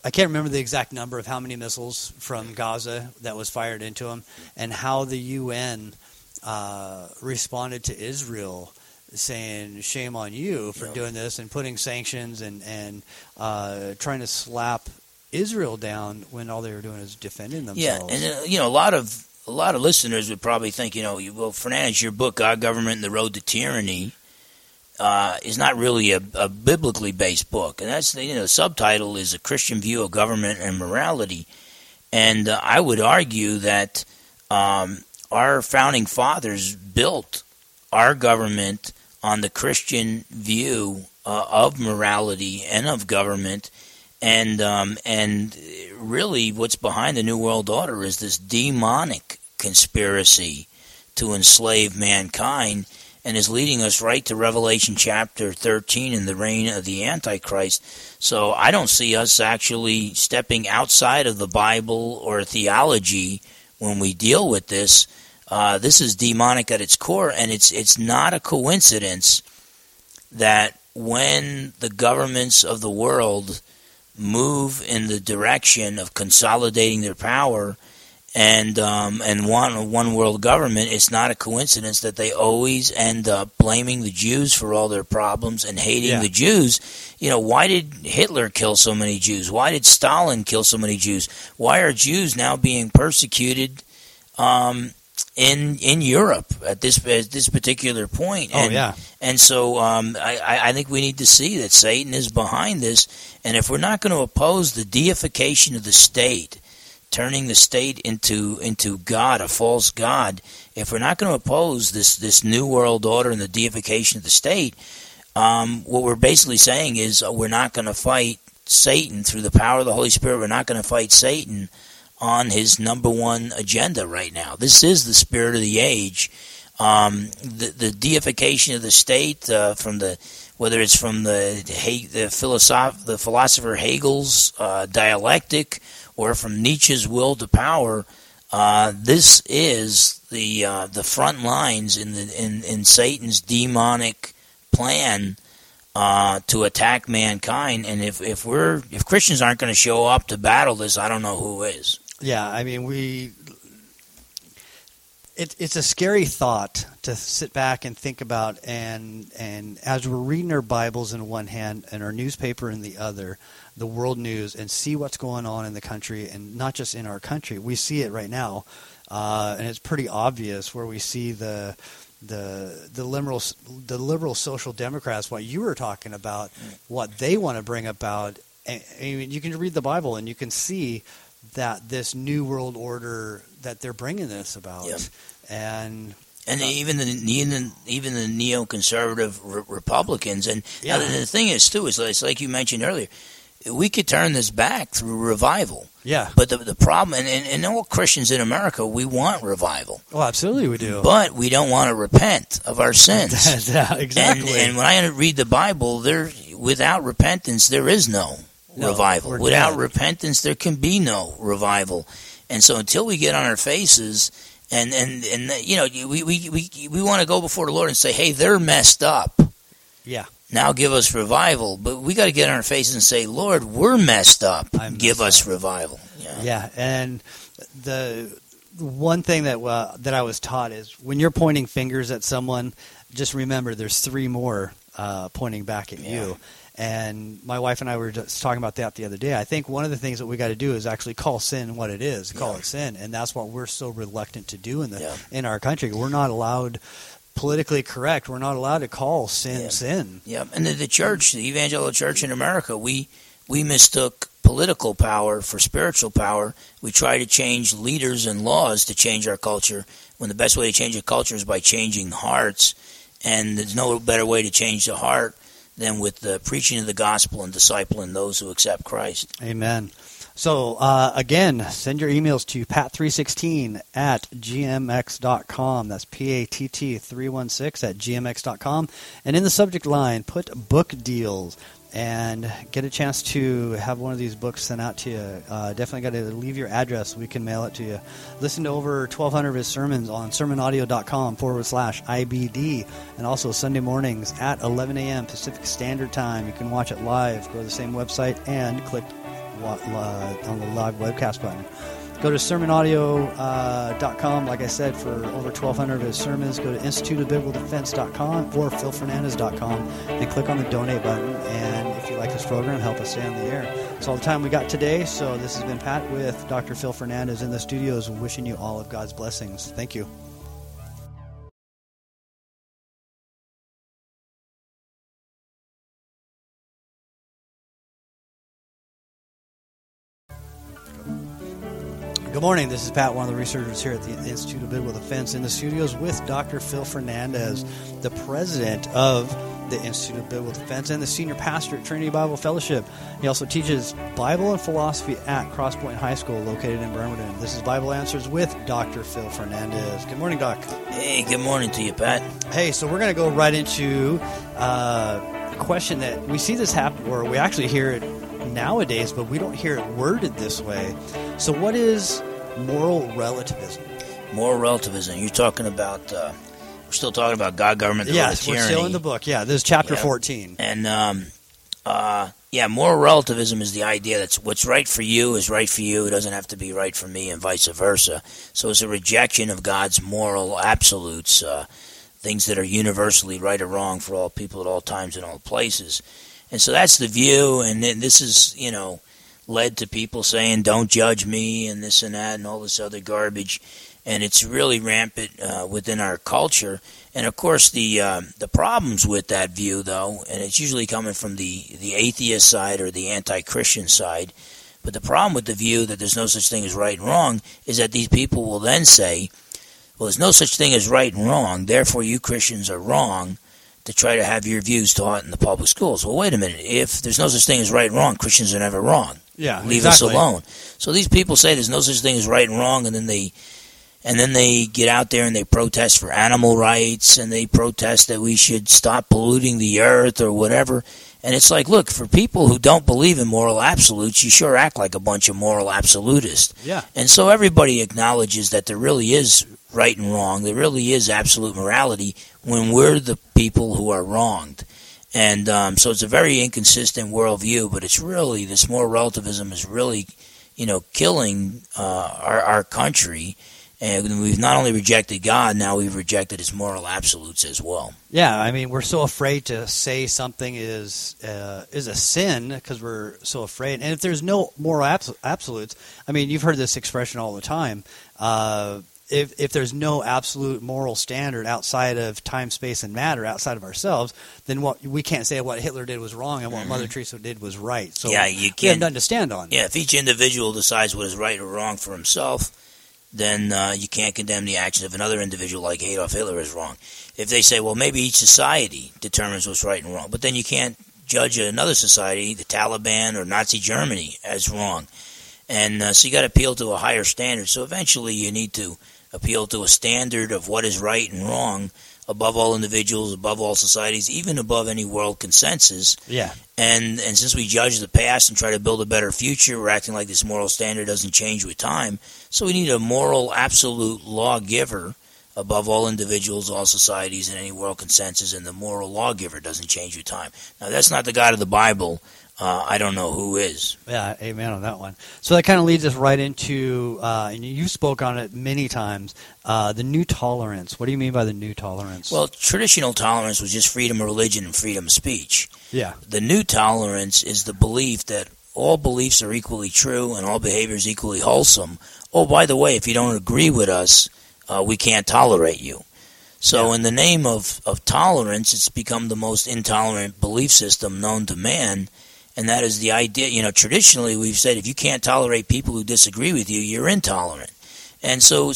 I can't remember the exact number of how many missiles from Gaza that was fired into them, and how the UN responded to Israel, saying shame on you for doing this, and putting sanctions and trying to slap Israel down when all they were doing is defending themselves. Yeah, and a lot of listeners would probably think, well, Fernandez, your book, God, Government, and the Road to Tyranny, is not really a biblically based book, and that's the subtitle is A Christian View of Government and Morality, and I would argue that our founding fathers built our government on the Christian view of morality and of government, and really what's behind the New World Order is this demonic conspiracy to enslave mankind, and is leading us right to Revelation chapter 13 and the reign of the Antichrist. So I don't see us actually stepping outside of the Bible or theology when we deal with this. This is demonic at its core, and it's not a coincidence that when the governments of the world move in the direction of consolidating their power and one world government, it's not a coincidence that they always end up blaming the Jews for all their problems and hating the Jews. Why did Hitler kill so many Jews? Why did Stalin kill so many Jews? Why are Jews now being persecuted in Europe at this particular point? And so I think we need to see that Satan is behind this, and if we're not going to oppose the deification of the state, turning the state into God, a false God, if we're not going to oppose this new world order and the deification of the state, what we're basically saying is we're not going to fight Satan through the power of the Holy Spirit. We're not going to fight Satan on his number one agenda right now. This is the spirit of the age. The deification of the state, whether it's from the philosopher Hegel's dialectic, or from Nietzsche's will to power, this is the front lines in Satan's demonic plan to attack mankind. And if Christians aren't going to show up to battle this, I don't know who is. Yeah, I mean it's a scary thought to sit back and think about, and as we're reading our Bibles in one hand and our newspaper in the other, the world news, and see what's going on in the country, and not just in our country. We see it right now, and it's pretty obvious where we see the liberal social democrats, what you were talking about, what they want to bring about. I mean, you can read the Bible and you can see that this new world order that they're bringing this about, and even the neoconservative Republicans, and the thing is too is it's like you mentioned earlier. We could turn this back through revival. Yeah. But the problem, and all Christians in America, we want revival. Oh, absolutely we do. But we don't want to repent of our sins. Exactly. And when I read the Bible, without repentance, there is no revival. Without repentance, there can be no revival. And so until we get on our faces, and we want to go before the Lord and say, hey, they're messed up. Yeah. Now give us revival. But we got to get on our faces and say, Lord, we're messed up. Give us revival. Yeah, and the one thing that I was taught is when you're pointing fingers at someone, just remember there's three more pointing back at you. And my wife and I were just talking about that the other day. I think one of the things that we got to do is actually call sin what it is, call it sin. And that's what we're so reluctant to do in our country. We're not allowed politically correct. We're not allowed to call sin. Yeah, and the church, the evangelical church in America, we mistook political power for spiritual power. We try to change leaders and laws to change our culture, when the best way to change a culture is by changing hearts. And there's no better way to change the heart than with the preaching of the gospel and discipling those who accept Christ. Amen. So, again, send your emails to pat316@gmx.com. That's PATT316@gmx.com. And in the subject line, put book deals and get a chance to have one of these books sent out to you. Definitely got to leave your address. We can mail it to you. Listen to over 1,200 of his sermons on sermonaudio.com/IBD. And also Sunday mornings at 11 a.m. Pacific Standard Time. You can watch it live. Go to the same website and click on the live webcast button. Go to sermonaudio.com, like I said, for over 1,200 of his sermons. Go to instituteofbiblicaldefense.com or philfernandez.com and click on the donate button. And if you like this program, help us stay on the air. That's all the time we got today. So this has been Pat with Dr. Phil Fernandez in the studios, wishing you all of God's blessings. Thank you. Good morning. This is Pat, one of the researchers here at the Institute of Biblical Defense, in the studios with Dr. Phil Fernandez, the president of the Institute of Biblical Defense and the senior pastor at Trinity Bible Fellowship. He also teaches Bible and philosophy at Crosspoint High School, located in Bremerton. This is Bible Answers with Dr. Phil Fernandez. Good morning, Doc. Hey, good morning to you, Pat. Hey, so we're going to go right into a question that we see this happen, or we actually hear it nowadays, but we don't hear it worded this way. So what is moral relativism? Moral relativism. You're talking about, we're still talking about God, government, the yes, road we're of tyranny. still in the book. Yeah, this is chapter 14. And, moral relativism is the idea that what's right for you is right for you. It doesn't have to be right for me, and vice versa. So it's a rejection of God's moral absolutes, things that are universally right or wrong for all people at all times and all places. And so that's the view, and then this is, led to people saying, don't judge me, and this and that, and all this other garbage. And it's really rampant within our culture. And, of course, the problems with that view, though, and it's usually coming from the atheist side or the anti-Christian side, but the problem with the view that there's no such thing as right and wrong is that these people will then say, well, there's no such thing as right and wrong, therefore you Christians are wrong to try to have your views taught in the public schools. Well, wait a minute. If there's no such thing as right and wrong, Christians are never wrong. Yeah, Leave exactly. us alone. So these people say there's no such thing as right and wrong, and then they get out there and they protest for animal rights, and they protest that we should stop polluting the earth or whatever. And it's like, look, for people who don't believe in moral absolutes, you sure act like a bunch of moral absolutists. Yeah. And so everybody acknowledges that there really is right and wrong. There really is absolute morality when we're the people who are wronged. And so it's a very inconsistent worldview, but it's really, this moral relativism is really, killing our country. And we've not only rejected God, now we've rejected his moral absolutes as well. Yeah, I mean, we're so afraid to say something is a sin because we're so afraid. And if there's no moral absolutes, I mean, you've heard this expression all the time. If there's no absolute moral standard outside of time, space, and matter, outside of ourselves, then we can't say what Hitler did was wrong and what Mother Teresa did was right. So yeah, you have nothing to stand on. Yeah, if each individual decides what is right or wrong for himself, then you can't condemn the actions of another individual like Adolf Hitler as wrong. If they say, well, maybe each society determines what's right and wrong, but then you can't judge another society, the Taliban or Nazi Germany, as wrong. And so you got to appeal to a higher standard. So eventually you need to appeal to a standard of what is right and wrong above all individuals, above all societies, even above any world consensus. Yeah. And since we judge the past and try to build a better future, we're acting like this moral standard doesn't change with time. So we need a moral absolute lawgiver above all individuals, all societies, and any world consensus, and the moral lawgiver doesn't change with time. Now, that's not the God of the Bible. I don't know who is. Yeah, amen on that one. So that kind of leads us right into, and you spoke on it many times, the new tolerance. What do you mean by the new tolerance? Well, traditional tolerance was just freedom of religion and freedom of speech. Yeah. The new tolerance is the belief that all beliefs are equally true and all behavior is equally wholesome. Oh, by the way, if you don't agree with us, we can't tolerate you. So in the name of tolerance, it's become the most intolerant belief system known to man. And that is the idea, traditionally we've said if you can't tolerate people who disagree with you, you're intolerant. And so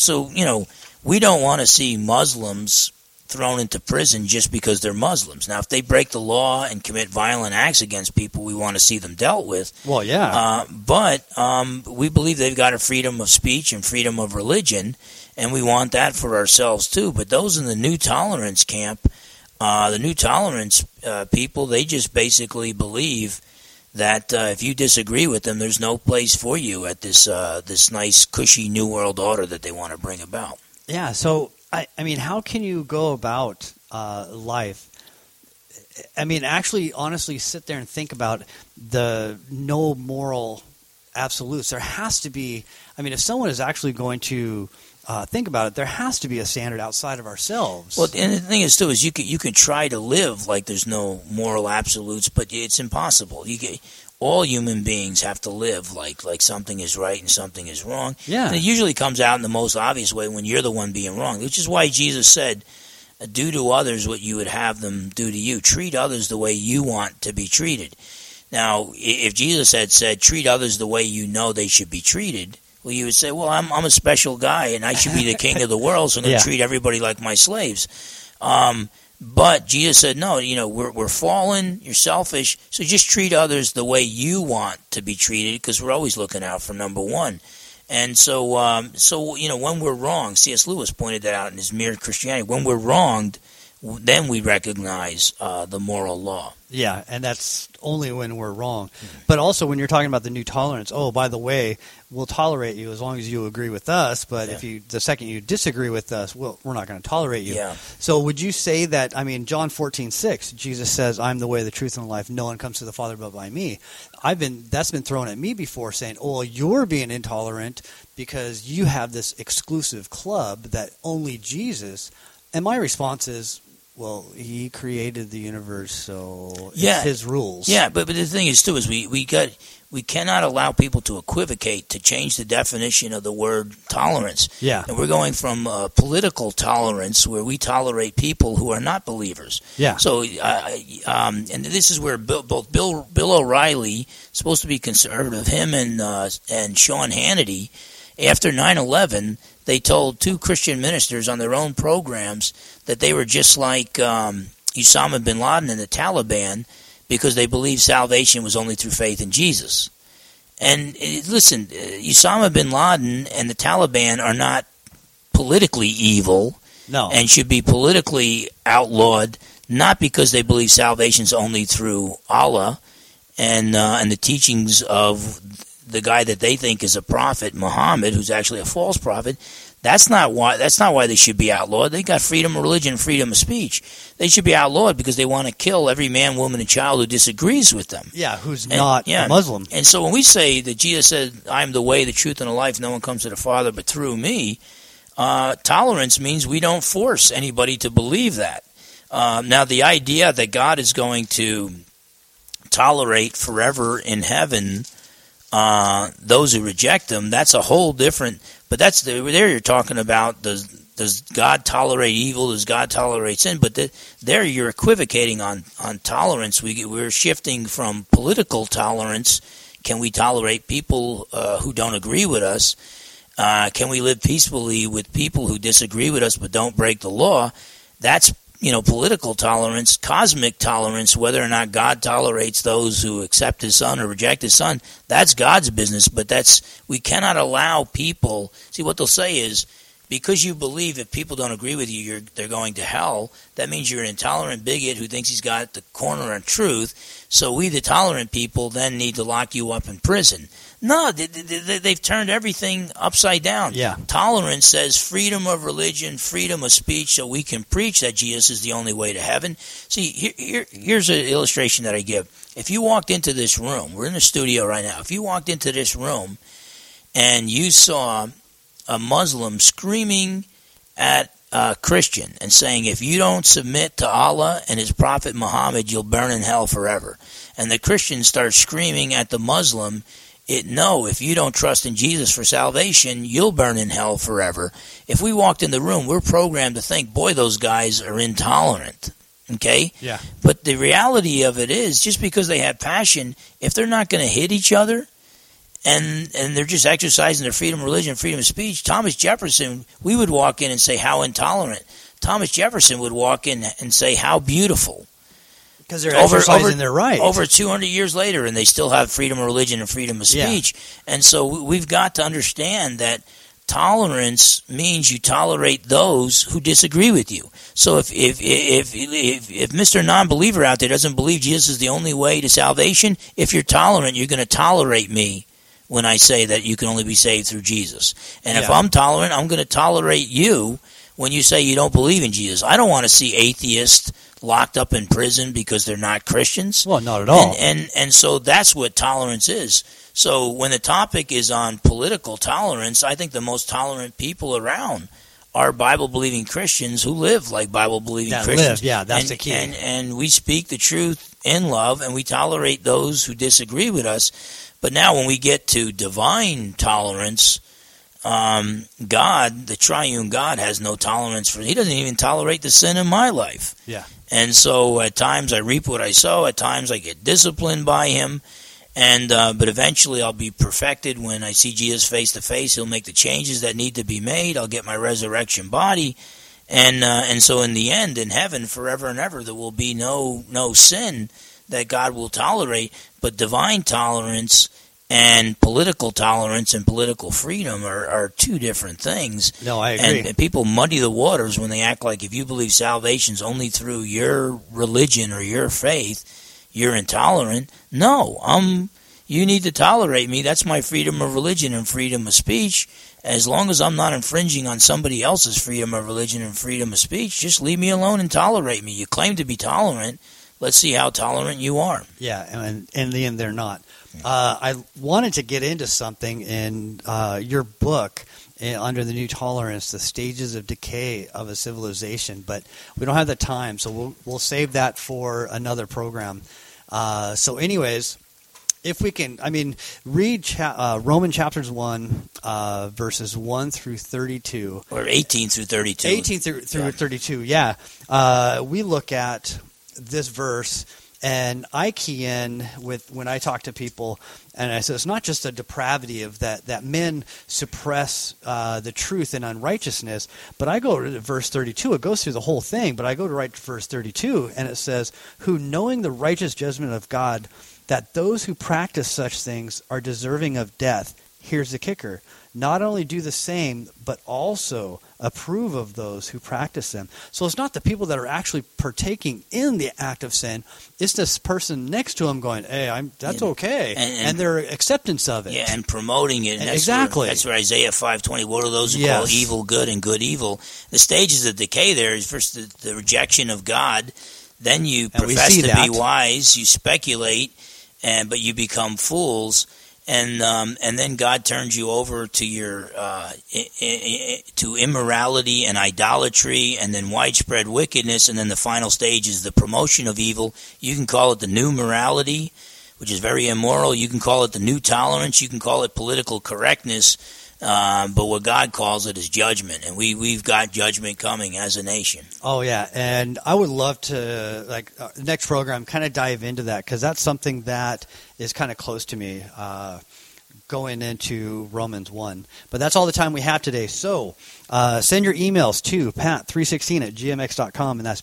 we don't want to see Muslims thrown into prison just because they're Muslims. Now, if they break the law and commit violent acts against people, we want to see them dealt with. Well, yeah. But we believe they've got a freedom of speech and freedom of religion, and we want that for ourselves too. But those in the new tolerance camp, the new tolerance people, they just basically believe that if you disagree with them, there's no place for you at this nice, cushy New World Order that they want to bring about. Yeah, so, I mean, how can you go about life? I mean, actually, honestly, sit there and think about the no moral absolutes. There has to be, I mean, if someone is actually going to think about it, there has to be a standard outside of ourselves. Well, and the thing is, too, is you can try to live like there's no moral absolutes, but it's impossible. All human beings have to live like something is right and something is wrong. Yeah. And it usually comes out in the most obvious way when you're the one being wrong, which is why Jesus said, do to others what you would have them do to you. Treat others the way you want to be treated. Now, if Jesus had said, treat others the way you know they should be treated, well, you would say, well, I'm a special guy, and I should be the king of the world, so I'm going to treat everybody like my slaves. But Jesus said, no, we're fallen, you're selfish, so just treat others the way you want to be treated, because we're always looking out for number one. And so when we're wrong, C.S. Lewis pointed that out in his Mere Christianity, when we're wronged, then we recognize the moral law. Yeah, and that's only when we're wrong. Mm-hmm. But also when you're talking about the new tolerance, oh, by the way, we'll tolerate you as long as you agree with us, but if the second you disagree with us, well, we're not going to tolerate you. Yeah. So would you say that, John 14:6, Jesus says, I'm the way, the truth, and the life. No one comes to the Father but by me. That's been thrown at me before, saying, oh, well, you're being intolerant because you have this exclusive club that only Jesus. And my response is, well, he created the universe, so it's his rules. Yeah, but the thing is, too, is we cannot allow people to equivocate, to change the definition of the word tolerance. Yeah. And we're going from political tolerance, where we tolerate people who are not believers. Yeah. So, and this is where both Bill O'Reilly, supposed to be conservative, him and Sean Hannity, after 9/11, they told two Christian ministers on their own programs that they were just like Osama bin Laden and the Taliban, because they believed salvation was only through faith in Jesus. And listen, Osama bin Laden and the Taliban are not politically evil, and should be politically outlawed, not because they believe salvation is only through Allah and the teachings of the guy that they think is a prophet, Muhammad, who's actually a false prophet. That's not why they should be outlawed. They got freedom of religion, freedom of speech. They should be outlawed because they want to kill every man, woman, and child who disagrees with them. Yeah, who's not a Muslim. And so when we say that Jesus said, I am the way, the truth, and the life, no one comes to the Father but through me, tolerance means we don't force anybody to believe that. Now, the idea that God is going to tolerate forever in heaven those who reject him, that's a whole different. But there you're talking about, does God tolerate evil? Does God tolerate sin? But there you're equivocating on tolerance. We're shifting from political tolerance. Can we tolerate people who don't agree with us? Can we live peacefully with people who disagree with us but don't break the law? That's political tolerance. Cosmic tolerance, whether or not God tolerates those who accept his son or reject his son, that's God's business. But we cannot allow people. See, what they'll say is, because you believe if people don't agree with you, they're going to hell, that means you're an intolerant bigot who thinks he's got the corner on truth. So we, the tolerant people, then need to lock you up in prison. No, they've turned everything upside down. Yeah. Tolerance says freedom of religion, freedom of speech, so we can preach that Jesus is the only way to heaven. See, here's an illustration that I give. If you walked into this room, we're in the studio right now, if you walked into this room and you saw a Muslim screaming at a Christian and saying, if you don't submit to Allah and his prophet Muhammad, you'll burn in hell forever. And the Christian starts screaming at the Muslim, if you don't trust in Jesus for salvation, you'll burn in hell forever. If we walked in the room, we're programmed to think, boy, those guys are intolerant. Okay? Yeah. But the reality of it is, just because they have passion, if they're not going to hit each other, and they're just exercising their freedom of religion, freedom of speech, Thomas Jefferson, we would walk in and say, how intolerant. Thomas Jefferson would walk in and say, how beautiful. Because they're exercising their right. Over 200 years later, and they still have freedom of religion and freedom of speech. Yeah. And so we've got to understand that tolerance means you tolerate those who disagree with you. So if Mr. Non-Believer out there doesn't believe Jesus is the only way to salvation, if you're tolerant, you're going to tolerate me when I say that you can only be saved through Jesus. And if I'm tolerant, I'm going to tolerate you when you say you don't believe in Jesus. I don't want to see atheists locked up in prison because they're not Christians. Well, not at all. And so that's what tolerance is. So when the topic is on political tolerance, I think the most tolerant people around are Bible-believing Christians who live like Bible-believing Christians. That's the key. And we speak the truth in love, and we tolerate those who disagree with us. But now when we get to divine tolerance, God, the triune God, has no tolerance for. He doesn't even tolerate the sin in my life. Yeah. And so at times I reap what I sow. At times I get disciplined by him. And but eventually I'll be perfected when I see Jesus face to face. He'll make the changes that need to be made. I'll get my resurrection body. And so in the end, in heaven, forever and ever, there will be no sin that God will tolerate. But divine tolerance and political tolerance and political freedom are two different things. No, I agree. And people muddy the waters when they act like if you believe salvation's only through your religion or your faith, you're intolerant. No, you need to tolerate me. That's my freedom of religion and freedom of speech. As long as I'm not infringing on somebody else's freedom of religion and freedom of speech, just leave me alone and tolerate me. You claim to be tolerant. Let's see how tolerant you are. Yeah, and in the end, they're not. I wanted to get into something in your book, Under the New Tolerance, the stages of decay of a civilization, but we don't have the time, so we'll save that for another program. So anyways, if we can, read Romans chapters 1, verses 1 through 32. Or 18 through 32. 18 through 32, yeah. We look at this verse, and I key in with when I talk to people, and I say it's not just a depravity of that men suppress the truth in unrighteousness, but I go to verse 32. It goes through the whole thing, but I go to right to verse 32, and it says, "Who knowing the righteous judgment of God, that those who practice such things are deserving of death." Here's the kicker. "Not only do the same, but also approve of those who practice them." So it's not the people that are actually partaking in the act of sin. It's this person next to them going, "Hey, that's okay," and their acceptance of it. Yeah, and promoting it. And exactly. That's where Isaiah 5:20. What are those who call evil good and good evil? The stages of decay there is first the rejection of God. Then you profess to be wise. You speculate, but you become fools. And then God turns you over to your to immorality and idolatry, and then widespread wickedness, and then the final stage is the promotion of evil. You can call it the new morality, which is very immoral. You can call it the new tolerance. You can call it political correctness. But what God calls it is judgment, and we've got judgment coming as a nation. Oh yeah, and I would love to next program kind of dive into that, because that's something that is kind of close to me going into Romans 1. But that's all the time we have today. So send your emails to pat316@gmx.com, and that's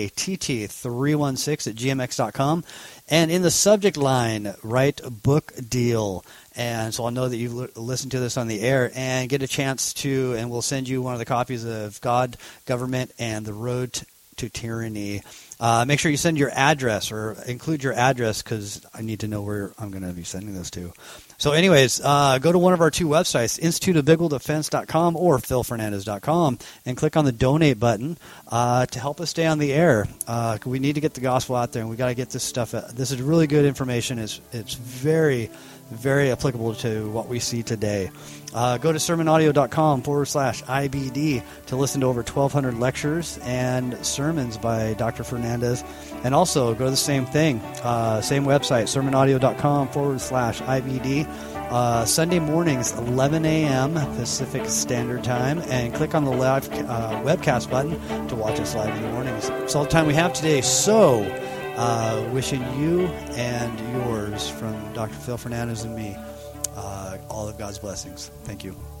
PATT316@gmx.com. And in the subject line, write book deal. And so I'll know that you've listened to this on the air and get a chance to, and we'll send you one of the copies of God, Government, and the Road to Tyranny. Make sure you send your address, or include your address, because I need to know where I'm going to be sending this to. So anyways, go to one of our two websites, instituteofbiblicaldefense.com or philfernandez.com, and click on the donate button to help us stay on the air. We need to get the gospel out there, and we got to get this stuff out. This is really good information. It's very, very applicable to what we see today. Go to sermonaudio.com/IBD to listen to over 1,200 lectures and sermons by Dr. Fernandez. And also go to the same thing, same website, sermonaudio.com/IBD. Sunday mornings, 11 a.m. Pacific Standard Time, and click on the live webcast button to watch us live in the mornings. That's all the time we have today. So, wishing you and yours from Dr. Phil Fernandez and me all of God's blessings. Thank you.